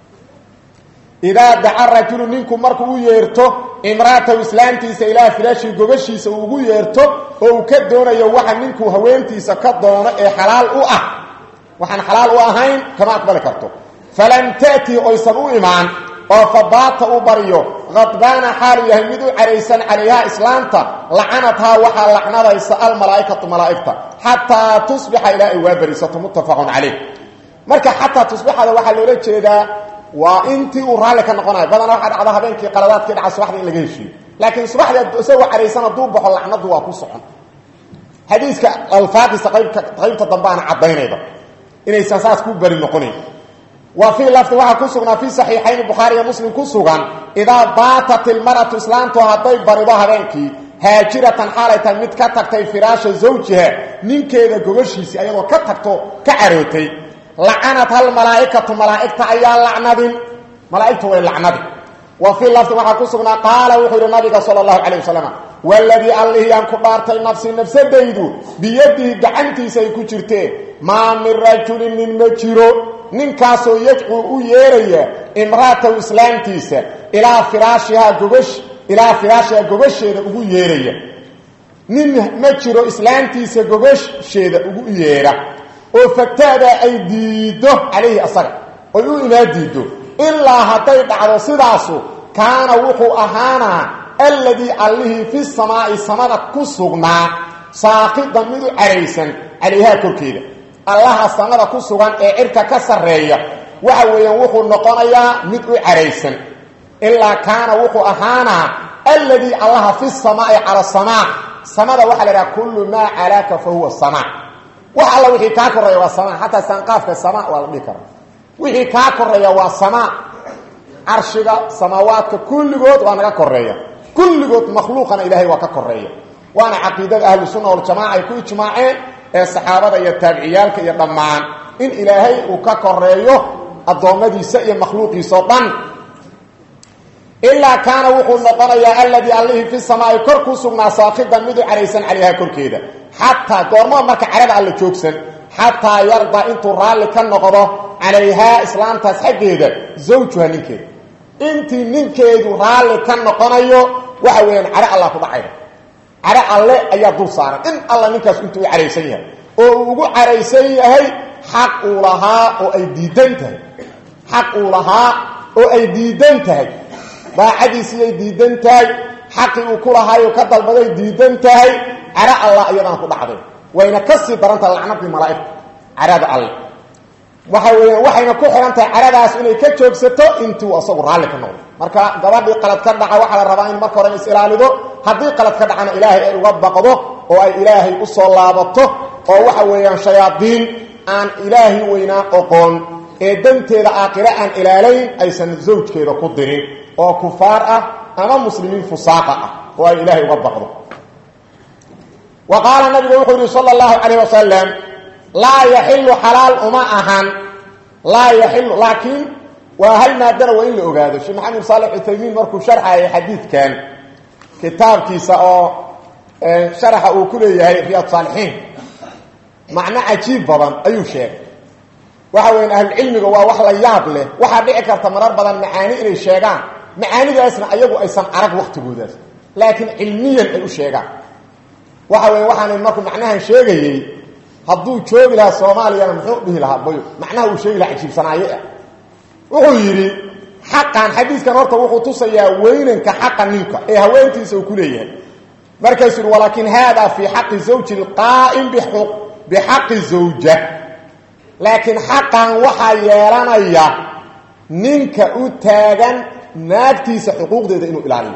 إذا دعا الرجل منكم مركو يرتو امراته اسلامتيسا الى فراشي غوغشيسا ugu yeerto oo ka doonayo waxa ninku haweentiisa ka doono ee xalaal u ah waxaan xalaal u ahayn kama aqbal karto falam taati aysan u iimaan oo fabaata u bariyo qadbana xaal yahmidu alaysan alayha islaamta la'anatha waxa la'nadaysa al malaa'ikatu malaa'ikta hatta tusbiha ila iwabarisatu muttafaqun alayh marka hatta tusbiha waxa loo jeedaa وانتي ورالك نقناي بدنا واحد على habeenkii qaladaadkii dhaca subaxdii in laga heshiyo laakiin subaxdii isagoo xariisana duu baxo lacnadu waa ku socon hadiiska alfaaqis qaybka qaybta dambaana cadeynayda inay saas ku bari noqonay wa fi lafdi waxa ku sugnaa fi sahihayn bukhari iyo muslim ku sugan ida baatat almaratu islamtu haday barido habeenkii haajiratan xaalaytan mid ka tagtay firaasha zawjiha ninkeeda gobashiisi ayadoo ka tagto ka carootay لعنت الملائكة ملائكة أيها اللعنة ملائكة وين اللعنة وفي اللفظ وحكسنا قال وحير النبي صلى الله عليه وسلم والذي الله ينكبارت النفس النفس بيدو بيده دعنتي سيكو جرته ما من رجل من مجرو ننكاسو يدعو ييريا امراته اسلامتيسا الى فراشها غبش الى فراشها غبش او ييريا نن مجرو اسلامتيسا غبش شيده او ييرا oo faktaada ay diido عليه أصر oo ina diido illa haday dhacdo sidaasu kaana wuxuu ahaana alladhi allihi fi samaa'i samada kusugna saaqidan mid areysan عليها korkeeda allaha samada kusugan ee irka ka sareeya waxa weeyaan wuxuu noqonayaa mid u areysan illa kaana wuxuu ahaana alladhi allaha fi samaa'i ala samaa samada waxa la yiraahdaa kullu ma alaka fa huwa samaa waxa alla wixii ka koreeyo waa samaa hatta sanqaafka samaa wala dhikar wixii ka koreeyo waa samaa arshiga samaawaadka kulligood waa naga koreeya kulligood makhluuqana ilaahay waa ka koreeya waana aqeedada ahlu sunna wal jamaa ay ku ijmaaceen ee saxaabada iyo taabiciyalka iyo dhamaan in ilaahay uu ka koreeyo adoomadiisa iyo makhluuqiisa dhan illa kaana wuxuu noqonayaa alladhi alladhi fi samaa'i korku sugnaa saaqidan mid areysan عليها korkeeda حتى دورما marka carada alla joogsan hatta yarda intu raali ka noqdo عليها islaam taas xageeda zawjuha ninkeeda inti ninkeedu raali ka noqonayo waxa weeyaan cara alla ku dhacay cara alle ayaa dul saaran in alla ninkaas intuu careysan yahay oo ugu careysan yahay xaq uu lahaa oo ay diidan tahay xaq uu lahaa oo ay diidan tahay baacadiisi ay diidan tahay xaqi uu ku lahayo ka dalbaday diidan tahay ara allah ayadana ku dhacday wayna kasi daranta lacnadii malaa'ikta arada allah waxa weeyaan waxayna ku xiran tahay caradaas inay ka joogsato intuu asagu raalli ka noqdo marka gabadhii qalad ka dhaca waxa la rabaa in marka hore is ilaalido haddii qalad ka dhacana ilaahay ay uga baqdo oo ay ilaahay u soo laabato oo waxa weeyaan shayaadiin aan ilaahay weynaa aqoon ee danteeda aakhira aan ilaalayn aysan zawjkeeda ku dirin oo kufaar ah ama muslimiin fusaaqa ah oo ay ilaahay uga baqdo وقال النبي صلى الله عليه وسلم لا يحل حلال وما أهان لا يحل لكن وهل ما دروا وإن لأقاده الشيخ محمد صالح العثيمين مركو شرح حديث كان كتاب كيسا شرح أوكله رياض صالحين معنى عجيب بضان أي شيء وحوين أهل العلم هو وحلا ياب له وحا بيعكر تمرار بضان معاني إلي الشيغان معاني ذا اسمع أيضو أيسان عرق وقت بوداس لكن علميا أي الشيغان وحوين وحانا المركو معناها شيغي هدو جوغي لها الصومالي أنا محوق به لها بيو معناه شيغي لها عجيب صناعية وهو يري حقا حديث كان ورطة وحو تصيا وينك حقا منك إيه هوين تنسوا كليا مركز ولكن هذا في حق الزوج القائم بحق بحق الزوجة لكن حقا وحا يرانيا نينك أتاغن ناكتيس حقوق دي إنه إلالي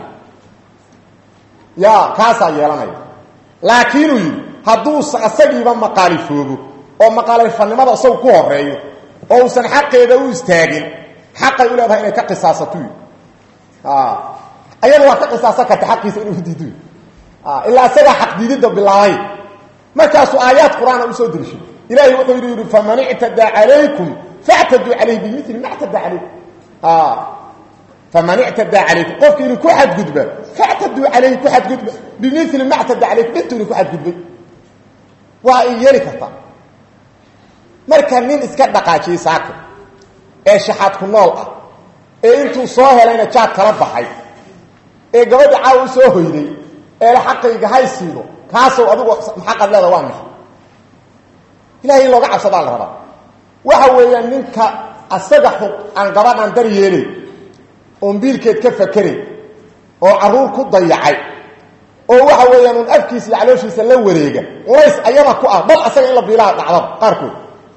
يا كاسا يرانيا لكن هدو سأساقيبا مقالي فوقو او مقالي فنماذا سو كوهريو او سن حقا يدو استاغن حقا يقول لها إنه كقصاصتو آه. أيضا كقصاصك تحقيس إنه ديدو آه. إلا سيدا حق ديدو بالله مركز آيات قرآن أسود درشي إلهي وقال يقول فمن اعتدى عليكم فاعتدوا عليه بمثل ما اعتدى عليكم آه. فمن اعتدى عليكم قفك إنه كحد قدبه فاعتدوا عليه كحد قدبه بمثل ما اعتدى عليكم انتوا إنه كحد قدبه وإيالي كتا مركز من اسكاد دقاكي ساكر ee shaxadku nool ah ee intuu soo helayna jaad kala baxay ee gabadha caaw soo hoyday ee la xaqiiqa haysiido kaasoo adigu xaqad leedahay waa maxay ilaahay looga cabsada la rabaa waxa weeyaan ninka asaga xaq aan gabadhan dar yeelay oo biilkeed ka fakiray oo caruur ku dayacay oo waxa weeyaan un afkiisa iyo calooshiisa la wareega ways ayaba ku ah bal asaga in la biilaa dhacdo qaarkood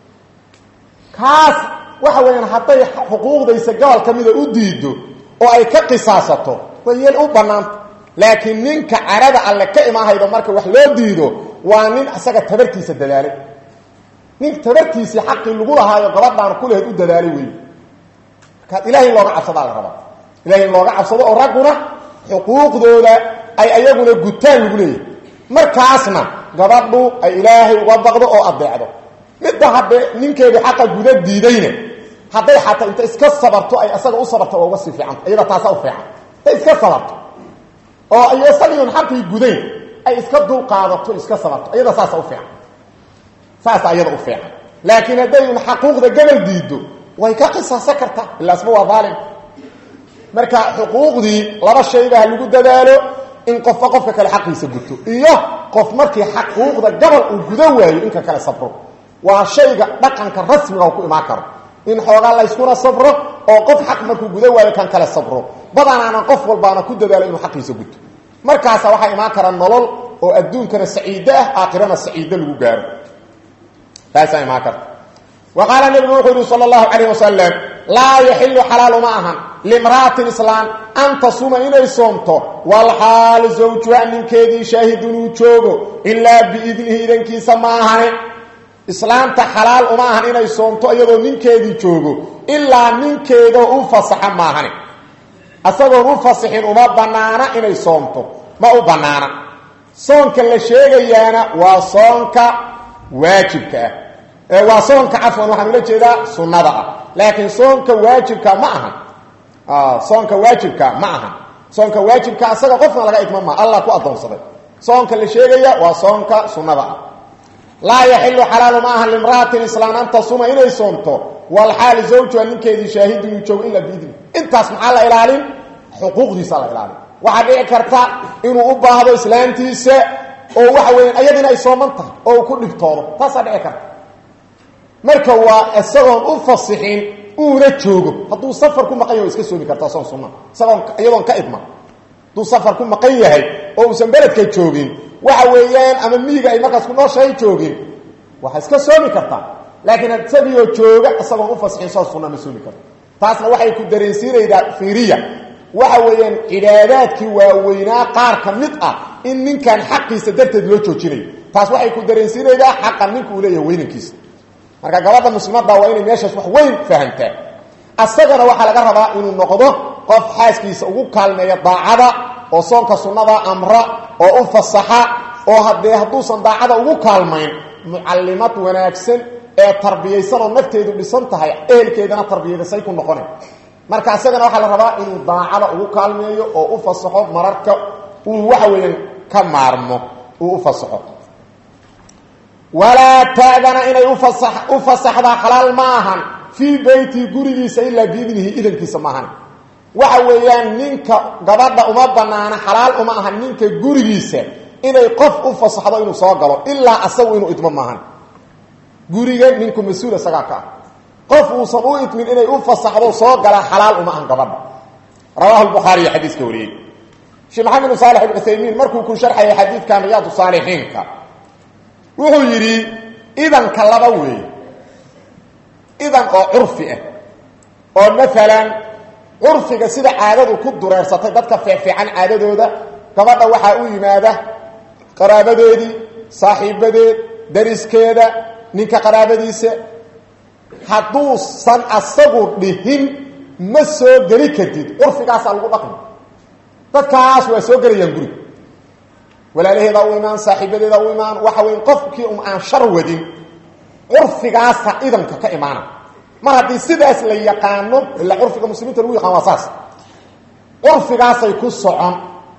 kaas waxa weeyaan haday xuquuqdiisa gobol kamida u diido oo ay ka qisaasato wayeel u banaan laakiin ninka carada alle ka imaahaydo marka wax loo diido waa nin asaga tabartiisa dadaalay nin tabartiisa xaqi lagu lahaayo gabadhan ku leeyahay u dadaalay weey ka ilaahay looga cabsada la raba ilaahay looga cabsado oo raguna xuquuqdooda ay ayaguna gutaan lagu leeyahay markaasna gabadhu ay ilaahay uga baqdo oo adeecdo midda hadde ninkeedu xaqa guda diidayna haday xataa inta iska sabarto ay asaga u sabarto oo uga si fiican ayada taasa u fiican tay iska sabarto oo ay asaga xaqii gudayn ay iska dul qaadato iska sabarto ayada taasa u fiican taasa ayada u fiican laakiin haday xuquuqda gabal diido way ka qisaasa kartaa illa asba waa zaalim marka xuquuqdii laba shay baa lagu dadaalo in qof qofka kale xaqiisa guto iyo qof markii xuquuqda gabal uu guda waayo in ka kale sabro waa shayga dhaqanka rasmiga oo ku imaan karo in xoogaa la isku sabro oo qof xaq markuu guda waayo kan kale sabro badanaana qof walbaana ku dadaalo inuu xaqiisa guto markaas waxa imaan kara nolol oo adduunkana saciido ah aakhirana saciido lagu gaaro taas ay imaan karto وقال النبي صلى الله عليه وسلم لا يحل حلال معها لامرأة الإسلام أن تصوم إلى صومته والحال زوجها من كيدي شاهد وجوبه إلا بإذنه إذن كي سماها إسلام تحلال معها إلى صومته أيضا من كيدي جوبه إلا من كيدي أفصح معها أصدر أفصحين وما بنانا إلى صومته ما أبنانا صومك اللي شيئا وصومك واجبك waa soonka afwan waxaan la jeedaa sunnada ah laakiin soonka waajibka ma aha ah soonka waajibka ma aha soonka waajibka asaga qofna laga idma Allah ku adoonsaday soonka la sheegaya waa soonka sunnada ah la yahillu halalu ma aha limraatin islaaman tasuma inay soonto wal hal zawju ninkeedii shaahidun joog illa biidin intaas ma la ilaalin xuquuqdiisa la ilaalin waxa dhici karta inuu u baahdo islaantiisa oo waxa weeyaan ayadina ay soomantahay oo ku dhibtoodo taas dhici karta marka waa asagoon u fasixin uuna joogo hadduu safar ku maqan yahay iska soomi kartaa soon sunna asagoon iyadoon ka idma hadduu safar ku maqan yahay oo uusan beledka joogin waxa weeyaan ama miyiga ay markaas ku nooshahay joogin waxa iska soomi kartaa laakiin asagoo jooga asagoo u fasixin soo sunna masuuli karo taasna waxay ku dareensiinaydaa fiiriya waxa weeyaan cibaadaadkii waaweynaa qaar ka mid ah in ninkan xaqiisa darteed loo joojinayo taas waxay ku dareensiinaydaa xaqa ninku uu leeyahay weynankiisa marka gabadha muslimadda waa inay meeshaas wax weyn fahantaa asagana waxaa laga rabaa inuu noqdo qof xaaskiisa ugu kaalmeeya daacada oo soonka sunnada amra oo u fasaxa oo haddee hadduusan daacada ugu kaalmayn mucallimad wanaagsan ee tarbiyaysan oo nafteedu dhisan tahay ehelkeedana tarbiyadaysay ku noqonay marka asagana waxaa la rabaa inuu daacada ugu kaalmeeyo oo u fasaxo mararka uu waxa weeyaan ka maarmo uu u fasaxo walaa taadana inay ufasax u fasaxda xalaal maahan fii beyti gurigiisa ilaa biidnihi idankiisa maahan waxa weeyaan ninka gabadha uma banaana xalaal uma aha ninka gurigiisa inay qof u fasaxdo inuu soo galo ilaa asagu inuu idmo maahan guriga ninku mas-uul isagaa ka ah qof uusan u idmin inay u fasaxdo soo gala xalaal uma ahan gabadha rawaahu lbukhaariy xadiiska wariyey sheekh maxamed bin saalix al-uthaymiin markuu ku sharxayay xadiidkan riyaadu saalixiinka wuxuu yidhi idanka laba weey idan oo curfi ah oo maalan curfiga sida caadadu ku dureersatay dadka fiican caadadooda gabadha waxaa u yimaada qaraabadeedii saaxiibadeed dariskeeda ninka qaraabadiisa hadduusan asagu dhihin ma soo geli kartid curfigaasaa lagu dhaqmi dadkaas waa soo gelayaan guriga walaalaheeda u imaan saaxiibadeeda u imaan waxa weyn qofkii um aan shar wadin curfigaasa idanka ka imaana mar haddii sidaas la yaqaano ila curfiga muslimiinta lagu yaqaan waa saas curfigaasay ku socon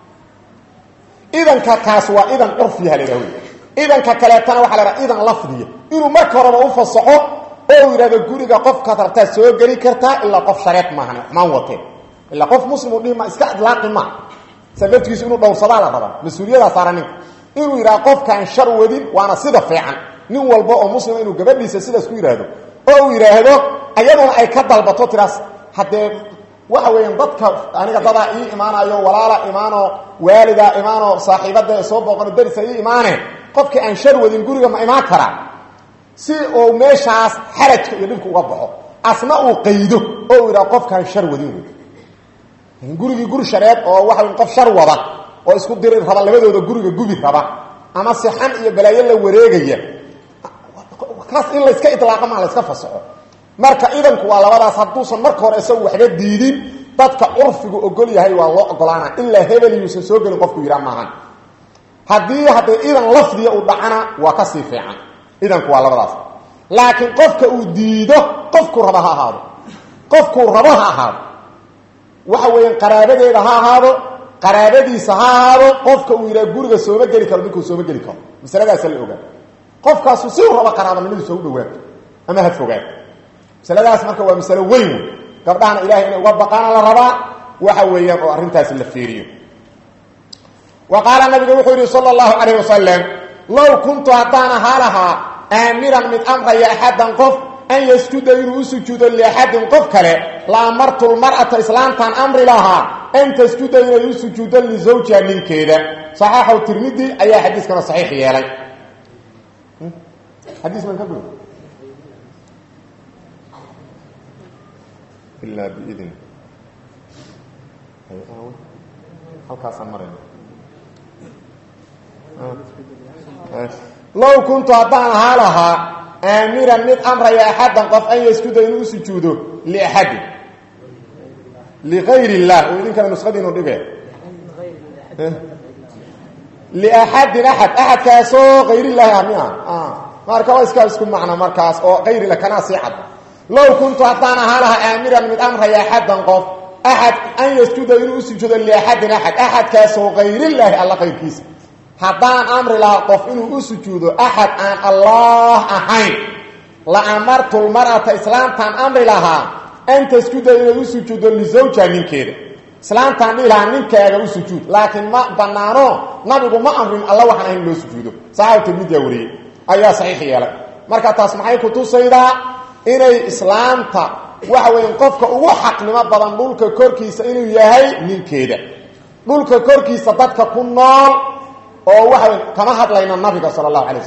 idanka kaas waa idan curfiyaha la yidhahdo idanka kaleetana waxaa la yidhaha idan lafdiya inuu marka horeba u fasaxo oo uu yidhahdo guriga qofkaad rabtaa soo geli kartaa ilaa qof shareed maahan xumaan watee ilaa qof muslim u dhihi ma iska idlaaqi maa sababtiisu inuu dhowrsadaa la rabaa mas-uuliyadaa saara ninka inuu yidhaha qofkaan shar wadin waana sida fiican nin walba oo muslima inuu gabadhiisa sidaas ku yidhaahdo oo uu yidhaahdo ayaduna ay ka dalbato tiraas haddee waxa weeyaan dadka aniga dadaa ii imaanayo walaala imaanoo waalidaa imaanoo saaxiibada soo booqano darisa ii imaaneen qofkii aan shar wadin guriga ma imaan karaa si uu meeshaas xarajka iyo dhibka uga baxo asna uu qaydo oo uu yidhaha qofkaan shar wadin wey gurigii guri shareed oo waxa weyn qof shar wada oo isku diri raba labadooda guriga gubi raba ama sixan iyo balaayo la wareegaya kaas in la iska itlaaqa ma la iska fasaxo marka idanku waa labadaas hadduusan marka hore isagu waxba diidin dadka curfigu ogol yahay waa loo ogolaana ilaa hebel yuusan soo gelin qofku yidhaha maahan haddii hadday idan lafdiya u dhacana waa ka sii fiican idanku waa labadaas laakiin qofka uu diido qofkuu raba ha ahaado qofkuu rabo ha ahaado waxa weeyaan qaraabadeeda ha ahaado qaraabadiisa ha ahaado qofka uu yidhaha guriga sooma geli karo ninkuu sooma geli karo masaladaasa la ogaa qofkaasu si uu rabo qaraabanimadiisa u dhawaato ama ha fogaato masaladaas marka waa masalo weyn wey gabdhahana ilahay inay uga baqaana la rabaa waxa weeyaan oo arrintaasi la fiiriyo wa qaala nabiga wuxuu yidhi sala allahu calayh wasalam low kuntu haddaan ahaa lahaa aamiran mid amraya axaddan qof an yasjuda inuu u sujuudo liaxadin qof kale la amartu lmar'ata islaamtaan amri lahaa an tasjuda inay u sujuudo lisawjiha ninkeeda saxaaxaw tirmidi ayaa xadiiskana saxiix yeelay xadiis man ka gud ilaa biidn halkaasaan marayna low kuntu haddaan ahaa lahaa aamiran mid amraya axaddan qof an yasjuda inuu u sujuudo liaxadin ligayr illah oo idinkana nusqadiinu dhige liaxadin axad axadkaasoo kayrillahi ah mia marka waa iska isku macno markaas oo kayrillah kanaa sii cad low kuntu haddaan ahaa lahaa aamiran mid amraya axaddan qof axad an yasjuda inuu u sujuudo liaxadin axad axadkaasoo kayrillaahi alla kayrkiisa haddaan amri lahaa qof inuu u sujuudo axad aan allah ahayn la amartu lmar'ata islaamtaan amri lahaa an tasjuda inay u sujuudo lisawjiha ninkeeda islaamtaan dhihi lahaa ninkaaga u sujuud laakiin ma banaano nabigu ma amrin alla waxaan ahayn loo sujuudo saxaabu tirmidiya wariyey ayaa saxiix yeelay marka taas maxay ku tusaydaa inay islaamta waxa weeye qofka ugu xaqnimo badan dhulka korkiisa inuu yahay ninkeeda dhulka korkiisa dadka ku nool oo waxa kama hadlayna nabiga sallallahu alayhi wasallam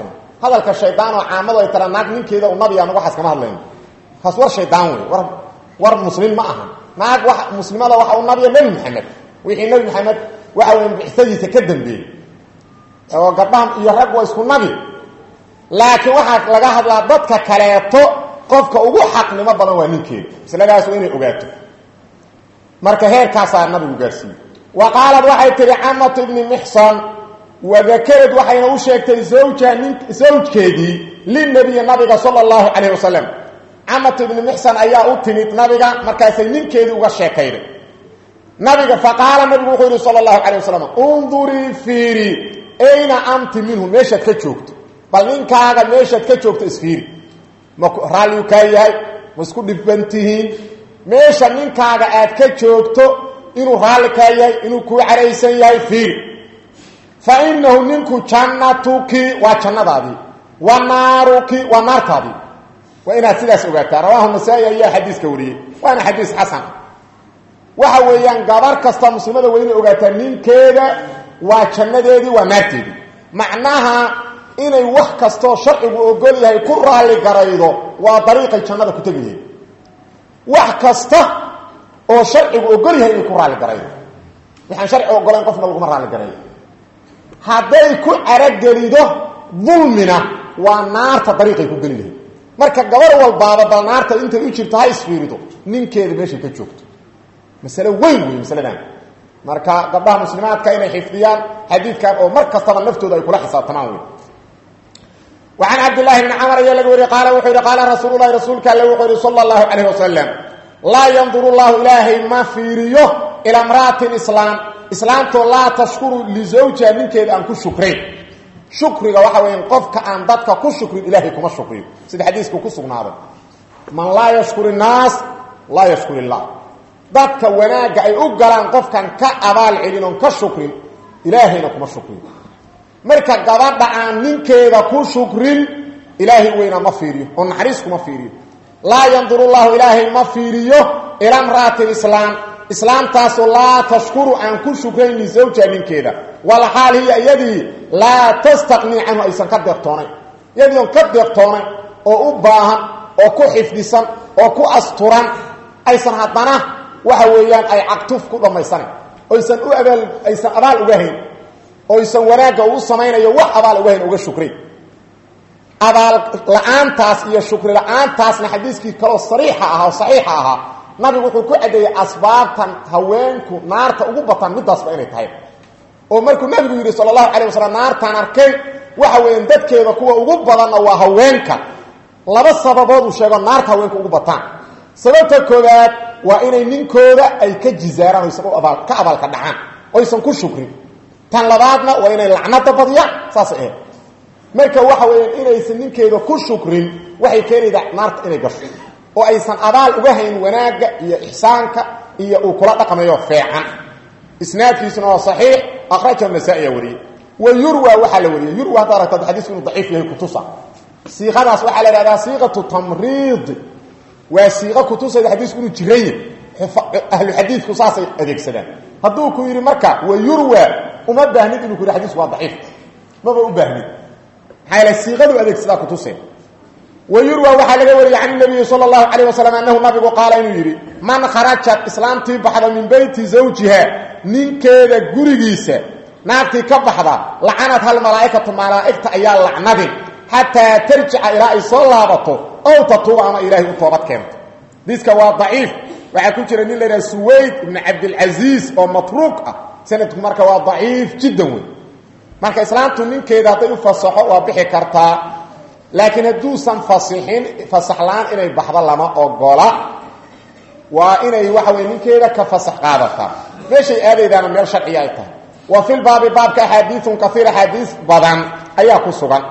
hadalka shaydaan oo caamadu ay tara naag ninkeeda uu nabiga anagu waxaas kama hadlayno kaas war shaydaan wey war war muslim ma aha naag wax muslimada waxa uu nabiga nabi maxamed wixii nabi maxamed waxa weyn bixsadiisa ka dambeeyay oo gabdhahan iyo rag waa isku nabi laakiin waxa laga hadlaa dadka kaleeto qofka ugu xaqnimo badan waa ninkeeda islagaas waa inay ogaato marka heerkaas aan nabigu gaarsiiyay وقالت waxay tiri Ammat ibn Mihsan وذكرت waxayna u sheegtay zawjaa nin zawjkeedii lin nabiy nabiga sallallahu alayhi wasallam Ammat ibn Mihsan ayaa u timid nabiga markaasay ninkeedii uga sheekayday nabiga faqala nabigu wuxuu yiri sallallahu alayhi wasallam unduri fiiri ayna anti minhu meesha ka joogto bal ninkaaga meesha ka joogto isfiiri ma raali ka yahay isku dhibantihiin meesha ninkaaga aad ka joogto inuu raali ka yahay inuu ku careysan yahay fiir fa innahu ninku jannatuki wa jannadaadi wa naaruki wa naartaadi wa ina sidaas ogaataa rawahu nasaa'i ayaa xadiiska wariyay waana xadiis xasan waxa weeyaan gabar kasta muslimada waa inay ogaataa ninkeeda waa jannadeedii waa naarteedii macnaha inay wax kasto sharcigu ogol yahay ku raali garaydo waa dariiqay jannada ku tagayeen wax kasta oo sharcigu ogol yahay inuu ku raali garaydo waxaan sharci ogolaan qofna lagu raali garaydo haday ku aragelido dhulmina waa naarta dariiqay ku galileeyay marka gabar walbaaba bal naarta inta u jirto ha isfiirido ninkeeda meesha ka joogto mas'ala weyn weyn mas'aladan marka gabdhaha muslimaadka inay xifdiyaan xadiidkan oo mar kastaba naftooda ay kula xisaabtamaan weyn وعن عبد الله بن عمر يقول قال وحيد قال رسول الله رسولك الله صلى الله عليه وسلم لا ينظر الله إلهي ما فيريه إلى امرأة إسلام إسلام لا تشكر لزوجها منك أن كشكرين شكرك وحوين قفك أن ضدك كشكر إلهي كما شكرين سيد حديثك كسرنا هذا من لا يشكر الناس لا يشكر الله ضدك وناك أي أقلان قفك كأبال علين كشكرين إلهي كما شكرين marka gabadha aan ninkeeda ku shukrin ilaahi weyna ma fiiriyo oo naxariisku ma fiiriyo la yanduru allah ilaahi ma fiiriyo ila imraati islam islam taaso la tashkuru an ku shukrin li zawja ninkeeda wal hal hiya yadi la tastaqni anhu aysan ka deeqtoonay yadi on ka deeqtoonay oo u baahan oo ku xifdisan oo ku asturan aysan hadana waxa weeyaan ay aqtuf ku dhamaysan oo aysan u abaal aysan abaal uga hayn oo isan wanaaga uu sameeyo wax abaal uga heen uga shukri abaal la'aantaas iyo shukri la'aantaasna xadiiskii kale sariixa ah oo saxiix ah nabigu wuxuu ku cadeeyay asbaabtan haweenku naarta ugu batan midaas inay tahay oo markuu nabigu yiri sallallahu alayhi wasallam naartan arkay waxa weeyaan dadkeeda kuwa ugu badan waa haweenka laba sababood uu sheego naarta haweenku ugu batan sababta koowaad waa inay ninkooda ay ka jizaaraan oo abaal ka abaal ka dhacaan oo isan ku shukrin tan labaadna waa inay lacnada badiya saas ee marka waxa weeyaan inaysan ninkeeda ku shukrin waxay keenaydaa naarta inay gasho oo aysan abaal uga hayn wanaaga iyo ihsaanka iyo uu kula dhaqmayo fiican isnaadkiisuna waa saxiix akhrajahu an-nasaa'i wari wa yurwa waxa la wariyo yurwa hada aragtay xadiisku dhaif yahay kutusa siiqadaas waxa la yiraahdaa siiqatu tamriid waa siiqa kutusa xadiisku inuu jiray ahlu xadiisku saasay adeegsadaan haduu ku yiri marka wa yurwa uma baahnid inuu ku xadiis waa dhaif maba u baahnid hayla siiqadu adeegsada ku tusay wayurwa waxa laga wariyay can nabiga sallallahu alayhi wasallam annahu nabigu qaala inuu yiri man kharajat islaamti baxda min bayti zawjiha ninkeeda gurigiisa naagti ka baxda la'anat hal malaa'ikatu malaa'ikta ayaa la'nadin hatta tarji'a ila ay soo laabato oo tatuuba ama ilaahi u toobad keento diska waa dhaif waxa ku jira nin la yiraahdo Suwayd ibn Abd al-Aziz oo matruuk ah sanadku marka waa dhaif jiddan weyn marka islaamtu ninkeeda haday u fasaxo waa bixi kartaa laakiin haduu san fasixin fasaxlaan inay baxda lama ogola waa inay waxa weey ninkeeda ka fasax qaadata meeshay aadeedana meel sharci ay tahay wa fil baabi baabka hadiithun kathira hadith badan ayaa ku sugan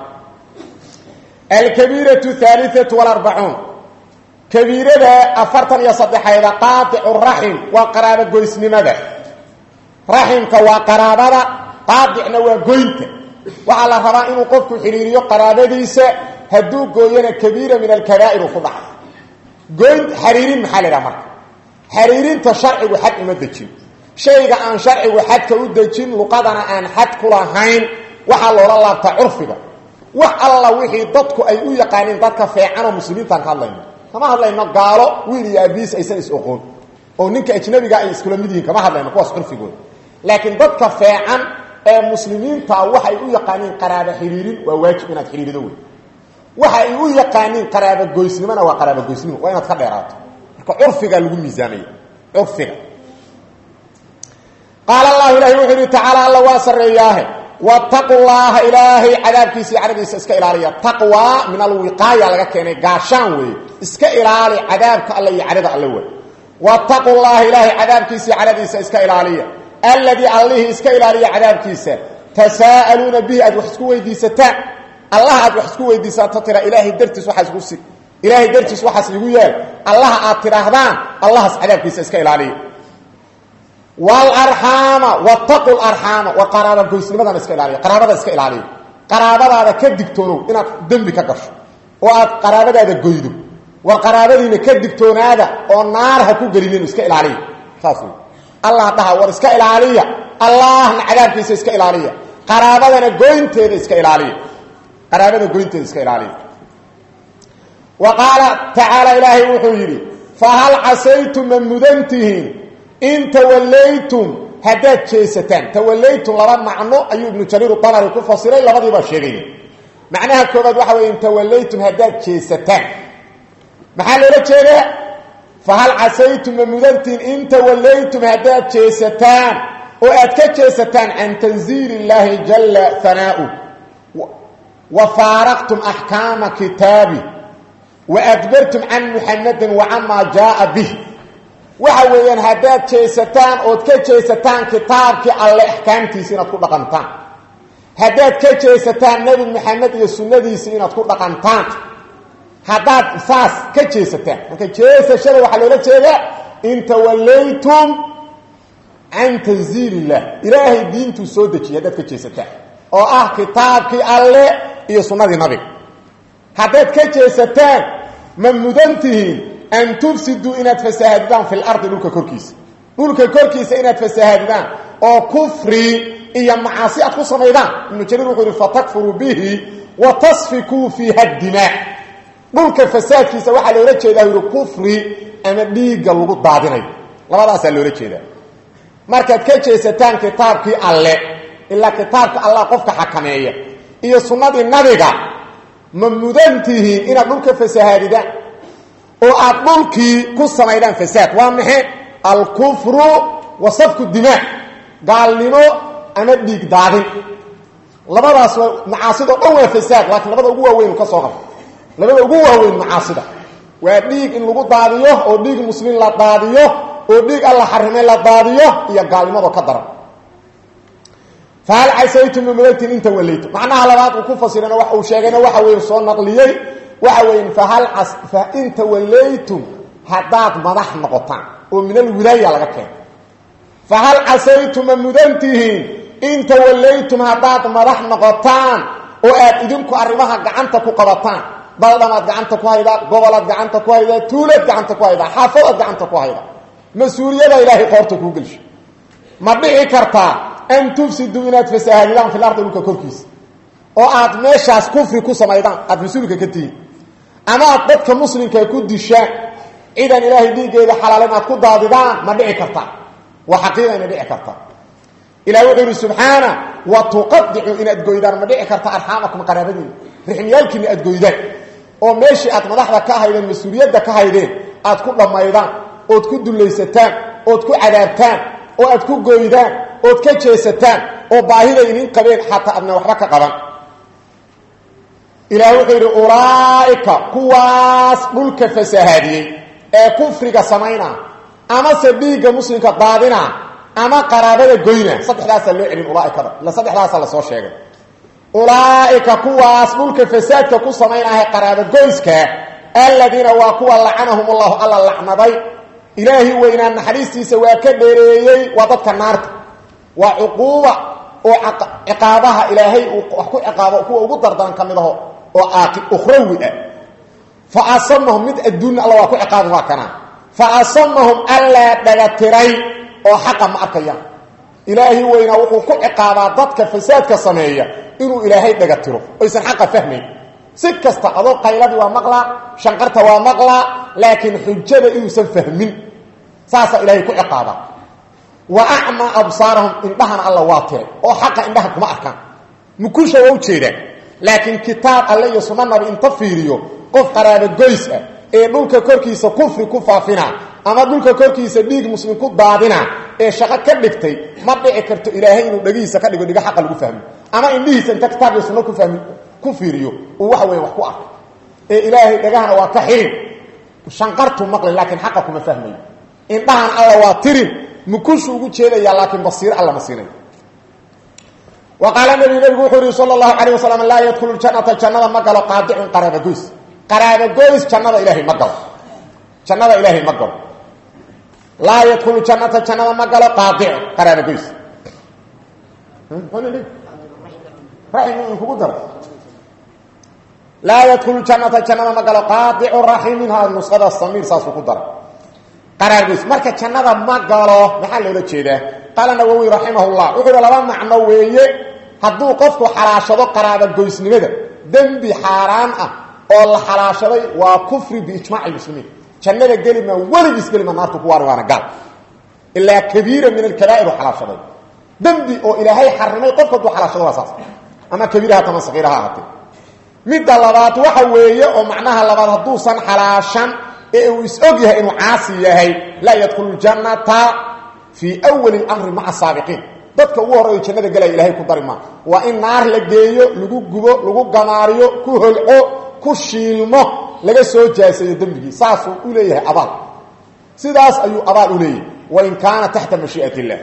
al-kabiratu thalithatu wal arba'un kabirada afartan iyo saddexayda qaati'ur rahim wa qaraaba goysnimada rahimka waa qaraabada qaadicna waa goynta waxa la rabaa inuu qofku xiriiriyo qaraabadiisa haduu gooyana kabiira min al-kaba'ir ku dhac goyn xiriirin maxalida marka xiriirinta sharcigu xad uma dajin shayga aan sharcigu xadka u dajin luqadana aan xad ku lahayn waxa loo laabta urfiga wax alla wixii dadku ay u yaqaaneen dadka fiican oo muslimiinta ka hadlayno kama hadlayno gaalo wiil iyo abiis aysan is oqoon oo ninka ajnabiga ay iskula mid yihiin kama hadlayno kuwaas qurfigood laakiin dadka fiican ee muslimiinta waxay u yaqaaneen qaraabo xiriirin waa waajib inaad xiriirido wey waxa ay u yaqaaneen qaraabo goysnimana waa qaraabo goysnimo waa inaad ka dheeraato marka urfiga lagu miisaamay urfiga قال الله إلهي وحده تعالى الله واسرياه واتقوا الله إلهي عذابكيسي عذابكيسي اسك إلالية تقوى من الوقاية لك كيني قاشان وي اسك إلالي عذابك الله يعرض الله واتقوا الله إلهي عذابكيسي عذابكيسي اسك إلالية الذي الله اسك إلالية عذابكيسي تساءلون به أدوحسكوا ويديستان الله أدوحسكوا ويديستان تطير إلهي درتس وحسكوسي إلهي درتس وحسكوسي الله أطيرهدان الله عذابكيسي اسك إلالية والارحام واتقوا الارحام وقرابه goysnimada iska ilaaliyo qaraabada iska ilaaliyo qaraabadaada ka digtoono inaad dambi ka gasho oo aad qaraabadaada goydo war qaraabadiina ka digtoonaada oo naar ha ku galinin iska ilaaliyo saasu allah dhaha war iska ilaaliyo allah cadaabkiisa iska ilaaliyo qaraabadana goynteeda iska ilaaliyo qaraabada goynteeda iska ilaaliyo وقال تعالى إلهي وحيري فهل عسيتم من مدنتهم إن توليتم هدات شيستان توليتم لبا معنو أيو ابن جرير الطبري كفصيلين لبا ديبا شيغين معناها كوباد waxa way in توليتم هدات شيستان محل لا jeeda فهل عسيتم مدنتين إن توليتم هدات شيستان وأدك شيستان عن تنزيل الله جل ثناؤه وفارقتم أحكام كتابي وأدبرتم عن محمد وعما جاء به وحويان هداد جيستان او كجيستان كتابك الله احكامتيسين اد كدقنتان هداد كجيستان نبي محمد iyo sunnadiisina اد كدقنتان هداد اساس كجيستان marka jeesashada waxa loola jeedaa inta walaytum an tanzilillah ilaahi diintu soo dejiya hadaad ka jeesataan oo ah kitaabkii alle iyo sunnadii nabiga hadaad ka jeesataan man mudantihiin أن تفسدوا إنات فساهدان في الأرض لولك كوركيس لولك كوركيس إنات فساهدان أو كفري إيا معاصي أتكو صميدان إنه جرير يقول فتكفروا به وتصفكوا فيها الدماء لولك فساد كيس واحد لو رجي ده يقول كفري أما ديقا لغو بعدين لما ده أسأل لو رجي ده مركز كيشي ستان كتابك الله إلا كتابك الله قفك حكمية إيا سنة النبي من مدنته إنات لولك فساهدان oo aad dhulkii ku sameeyaan fasaad waa maxay al kufru wa safku dimaa gaalnimo ama dhiig daadin labadaas macaasido dhan waa fasaad laakiin labada ugu waaweyn ka soo qab labada ugu waaweyn macaasida waa dhiig in lagu daadiyo oo dhiig muslimiin la daadiyo oo dhiig Allah xarimay la daadiyo iyo gaalnimada ka daran faal asaytum mumalatin inta walaytu macnaha labaad uu ku fasirana waxa uu sheegayna waxa weey soo naqliyay وعوين فهل عس فإن توليتم هداد مدح نقطان ومن الولاية لكن فهل عسيتم مدنتهين إن توليتم هداد مدح نقطان وآد إذنكو أرمها قعنتكو قبطان بلدمات قعنتكو هيدا قبلات قعنتكو هيدا تولد قعنتكو هيدا حافظت قعنتكو هيدا مسؤولية لا إلهي قورتكو قلش مبيعي كرتا أن تفسدوا إنات فساهدان في الأرض لك كوركيس وآد ميشاس كفري كو سميدان آد مسؤولك كتين ama dadka muslimka ku disha idan ilaahay diigeeda xalaalan aad ku daadidaan ma dhici karta wa xaqiiqan dhici karta ilaahay wuxuu subhana wa tuqaddu in aad goydaan ma dhici karta arhamakum qaraabadin rixmiyalkiina aad goydaan oo meeshii aad madaxda ka haydeen mas'uuliyadda ka haydeen aad ku dhamaydaan oo ku dulaysataan oo ku cadaabtaan oo aad ku goydaan oo ka jeesataan oo baahida idin qabeen xataa adna waxba ka qaban إلى وحير أولئك كواس ملك فساهدي ee kufriga samayna ama sabiiga muslimka daadina ama qaraabada goyna saddexdaas loo celin ulaa'ika la saddexdaas la soo sheegay ulaa'ika kuwaas mulka fasaadka ku samaynahay qaraabada goyska alladina wa kuwa la'anahum Allah alla la'naday ilaahi weyna naxariistiisa waa ka dheereeyay wadadka naarta wa uquba oo ciqaabaha ilaahay uu ku ciqaabo kuwa ugu dardan kamidaho oo aaqi ukhrawi فأصمهم مد الدون الله وكو عقاب وكنا فأصمهم ألا دغتري او حق ما اركيا ilaahi weyna wuxuu ku ciqaabaa dadka fasaadka sameeya inuu ilaahay dhaga tiro oysan xaqa fahmayn si kasta adoo qayladii waa maqlaa shanqarta waa maqlaa laakiin xujada inuusan fahmin saasa ilaahay ku ciqaabaa wa acma absaarahum indhahana alla waa tiray oo xaqa indhaha kuma arkaan mukusha waa ujeedaan laakiin kitaab alle iyo sunna nabi inta fiiriyo qof qaraabo goys ah ee dhulka korkiisa kufri ku faafina ama dhulka korkiisa dhiig muslim ku daadina ee shaqo ka dhigtay ma dhici karto ilaahay inuu dhagiisa ka dhigo dhiga xaq lagu fahmo ama indhihiisa inta kitaab iyo sunna ku fahmi ku fiiriyo oo waxa weeye wax ku arko ee ilaahay dhagahana waa ka xirin shanqartu maqlay laakiin xaqa kuma fahmayo indhahana alla waa tirin mukushu ugu jeedaya laakiin basiir alla ma siinay وقال النبي نبي صلى الله عليه وسلم لا يدخل الجنة جنة مقل قاطع قرابة قوس قرابة قوس جنة إلهي مقل جنة إلهي مقل لا يدخل الجنة جنة مقل قاطع قرابة قوس رحم قدر لا يدخل الجنة جنة مقل قاطع الرحيم هذا النسخة الصمير ساس قدر قرابة قوس مركة جنة مقل محل ولا جيده قال النووي رحمه الله وقال لبا معنى ويه hadduu qofku xalaashado qaraaba goysnimada dambi xaaraan ah oo la xalaashaday waa kufri bi ijmaac muslimiin jannada galima waligiis galima naartu ku waarwaana gal illa kabiira min al-kaba'ir xalaashaday dambi oo ilaahay xarimay qofku hadduu xalaashado waa saas ama kabiiraha tama saqiiraha ahate midda labaad waxa weeye oo macnaha labaad hadduu san xalaashan ee uu is og yahay inuu caasi yahay la yadkhulu jannata fi awwal al-amr ma'a sabiqin dadka ugu horeeyo jannada galay ilaahay ku dari ma waa in naar la geeyo lagu gubo lagu gamaariyo ku holco ku shiilmo laga soo jaasayo dambigi saas uu leeyahay abaal sidaas ayuu abaal u leeyahay wa in kaana tahta mashii'atillah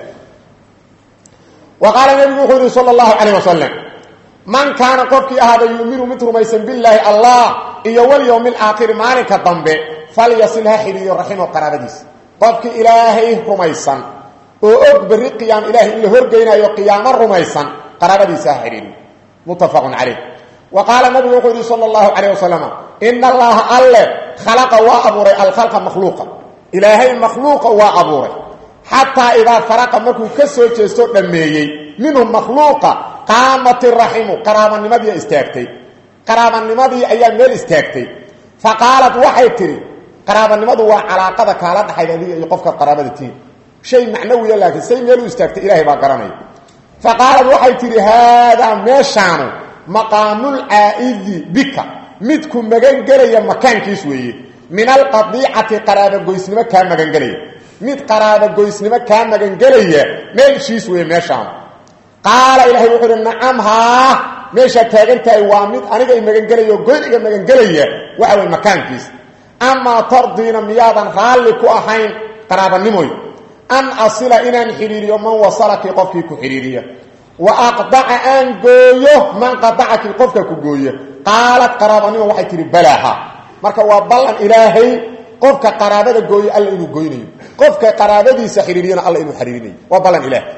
wa qala nabiyu sallallahu alayhi wasallam man kaana qofki ahada yu'minu mitrumaysan billahi allah iyo wal yawmil aakhir maalika dambe falyasilha hiliyo rahimu qarabadis qofki ilaahay rumaysan oo og bari qiyaam ilaahi in la horgeynayo qiyaamo rumaysan qarabadiisa xiriin muttafaqun alayh wa qala nabi sallallahu alayhi wasallam inna allaha alla khalaqa wa abura al khalqa makhluqa ilaahi makhluqa wa abura hatta idha faraqa markuu ka soo jeesto dhameeyay minhu makhluqa qamat ar-rahim qaraabanimadii istaagtay qaraabanimadii ayaa meel istaagtay faqalat waxay tiri qaraabanimadu waa calaaqada kala dhaxayda iyo qofka qaraabadii شيء معنوي لكن شيء ميلو استاغت الهي با غراني فقالت waxay tiri hada meeshaan maqaamul aa'id bika midku magan galaya makaankiis weeye min al qadi'ati qaraba goysnimo ka magan galaya mid qaraba goysnimo ka magan galaya meeshiis weeye meeshaan qaala ilaahi wuxuu nacam ha meesha taagantahay waa mid aniga ay magan galayo goyniga magan galaya waxa weeye makaankiis ama tardina miyadan raali ku ahayn qarabanimoy an asila inaan xiriiriyo man wasalaki qofkii ku xiriiriya wa aqda'a an gooyo man qada'aki qofka ku gooyo qaalat qarabanimo waxay tiri balaaha marka waa ballan ilaahay qofka qaraabada gooyo alla inuu gooynayo qofka qaraabadiisa xiriiriyana alla inuu xiriirinayo waa ballan ilaahay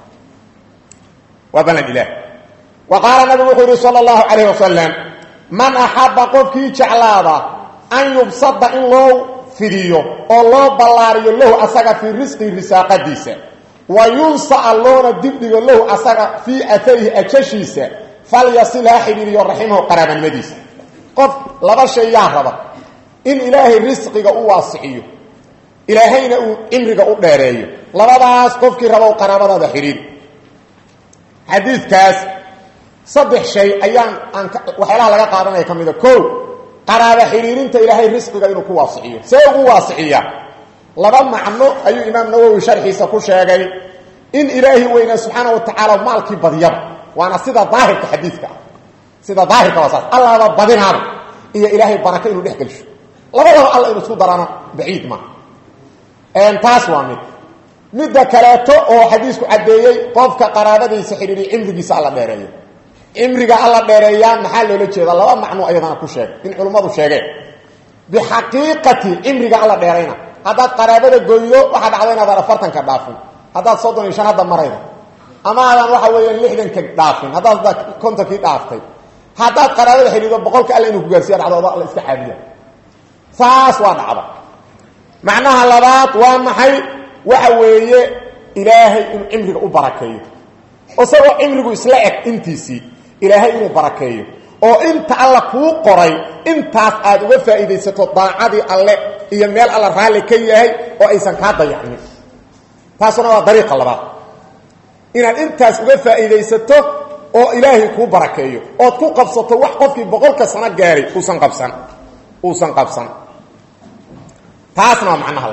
waa ballan ilaahay wa qala nabi sallallahu alayhi wasallam man ahabba qofkii jeclaada an yubsada in loo fidiyo oo loo ballaariyo lahu asaga fi risqi risaaqadiisa wa yunsa allona dibdigo lahu asaga fi atharihi ajashiisa falyasilha xiriiriyo rahimahu qarabanimadiisa qof laba shay yaa raba in ilaahay risqiga u waasixiyo ilaahayna uu imriga u dheereeyo labadaas qofkii rabo qarabadada xiriir xadiiskaas saddex shay ayaan waxyaalaha laga qaadanaya kamida koow qaraaba xiriirinta ilaahay risqiga inuu ku waasixiyo see ugu waasixiya laba macno ayuu imaam nawawi sharxiisa ku sheegay in ilaahi weyna subhanahu wa ta'ala maalkii badiyaba waana sida daahirka xadiiska sida daahirka wasaas allah badinaaba iyo ilaahay baraka inuu dhex gelsho labadaba allah inuu isku darana baciid ma een taas waa mid midda kaleeto oo xadiisku cadeeyay qofka qaraabadiisa xiriiri imrigiisa alla dheereeyo imriga alla dheereeya maxaa loo jeedaa laba macno ayadana ku sheeg in culimadu sheegeen bi haqiiqati imriga alla dheereeyna hadaad qaraabada gooyo waxa dhacday inaad afartan ka dhaafin hadaad soddon iyo shan hada marayda ama adan waxa weeyaan lixdan ka dhaafin hadaad konton ki dhaaftay hadaad qaraabada xiriiro boqol ka alla inuu ku gaarsiyo dhacdo alla iska caadiya saas waa dhacda macnaha labaad waa maxay waxa weeye ilaahay inuu cimriga u barakeeyo isagoo cimrigu isla eg intiisii ilaahay inuu barakeeyo oo inta alla kuu qoray intaas aad uga faa'iidaysato daacadii alle iyo meel alla raali ka yahay oo aysan kaa dayacmin taasuna waa dariiqa labaad inaad intaas uga faa'iidaysato oo ilaahay kuu barakeeyo ood ku qabsato wax qofkii boqolka sano gaaray uusan qabsan uusan qabsan taasna waa macnaha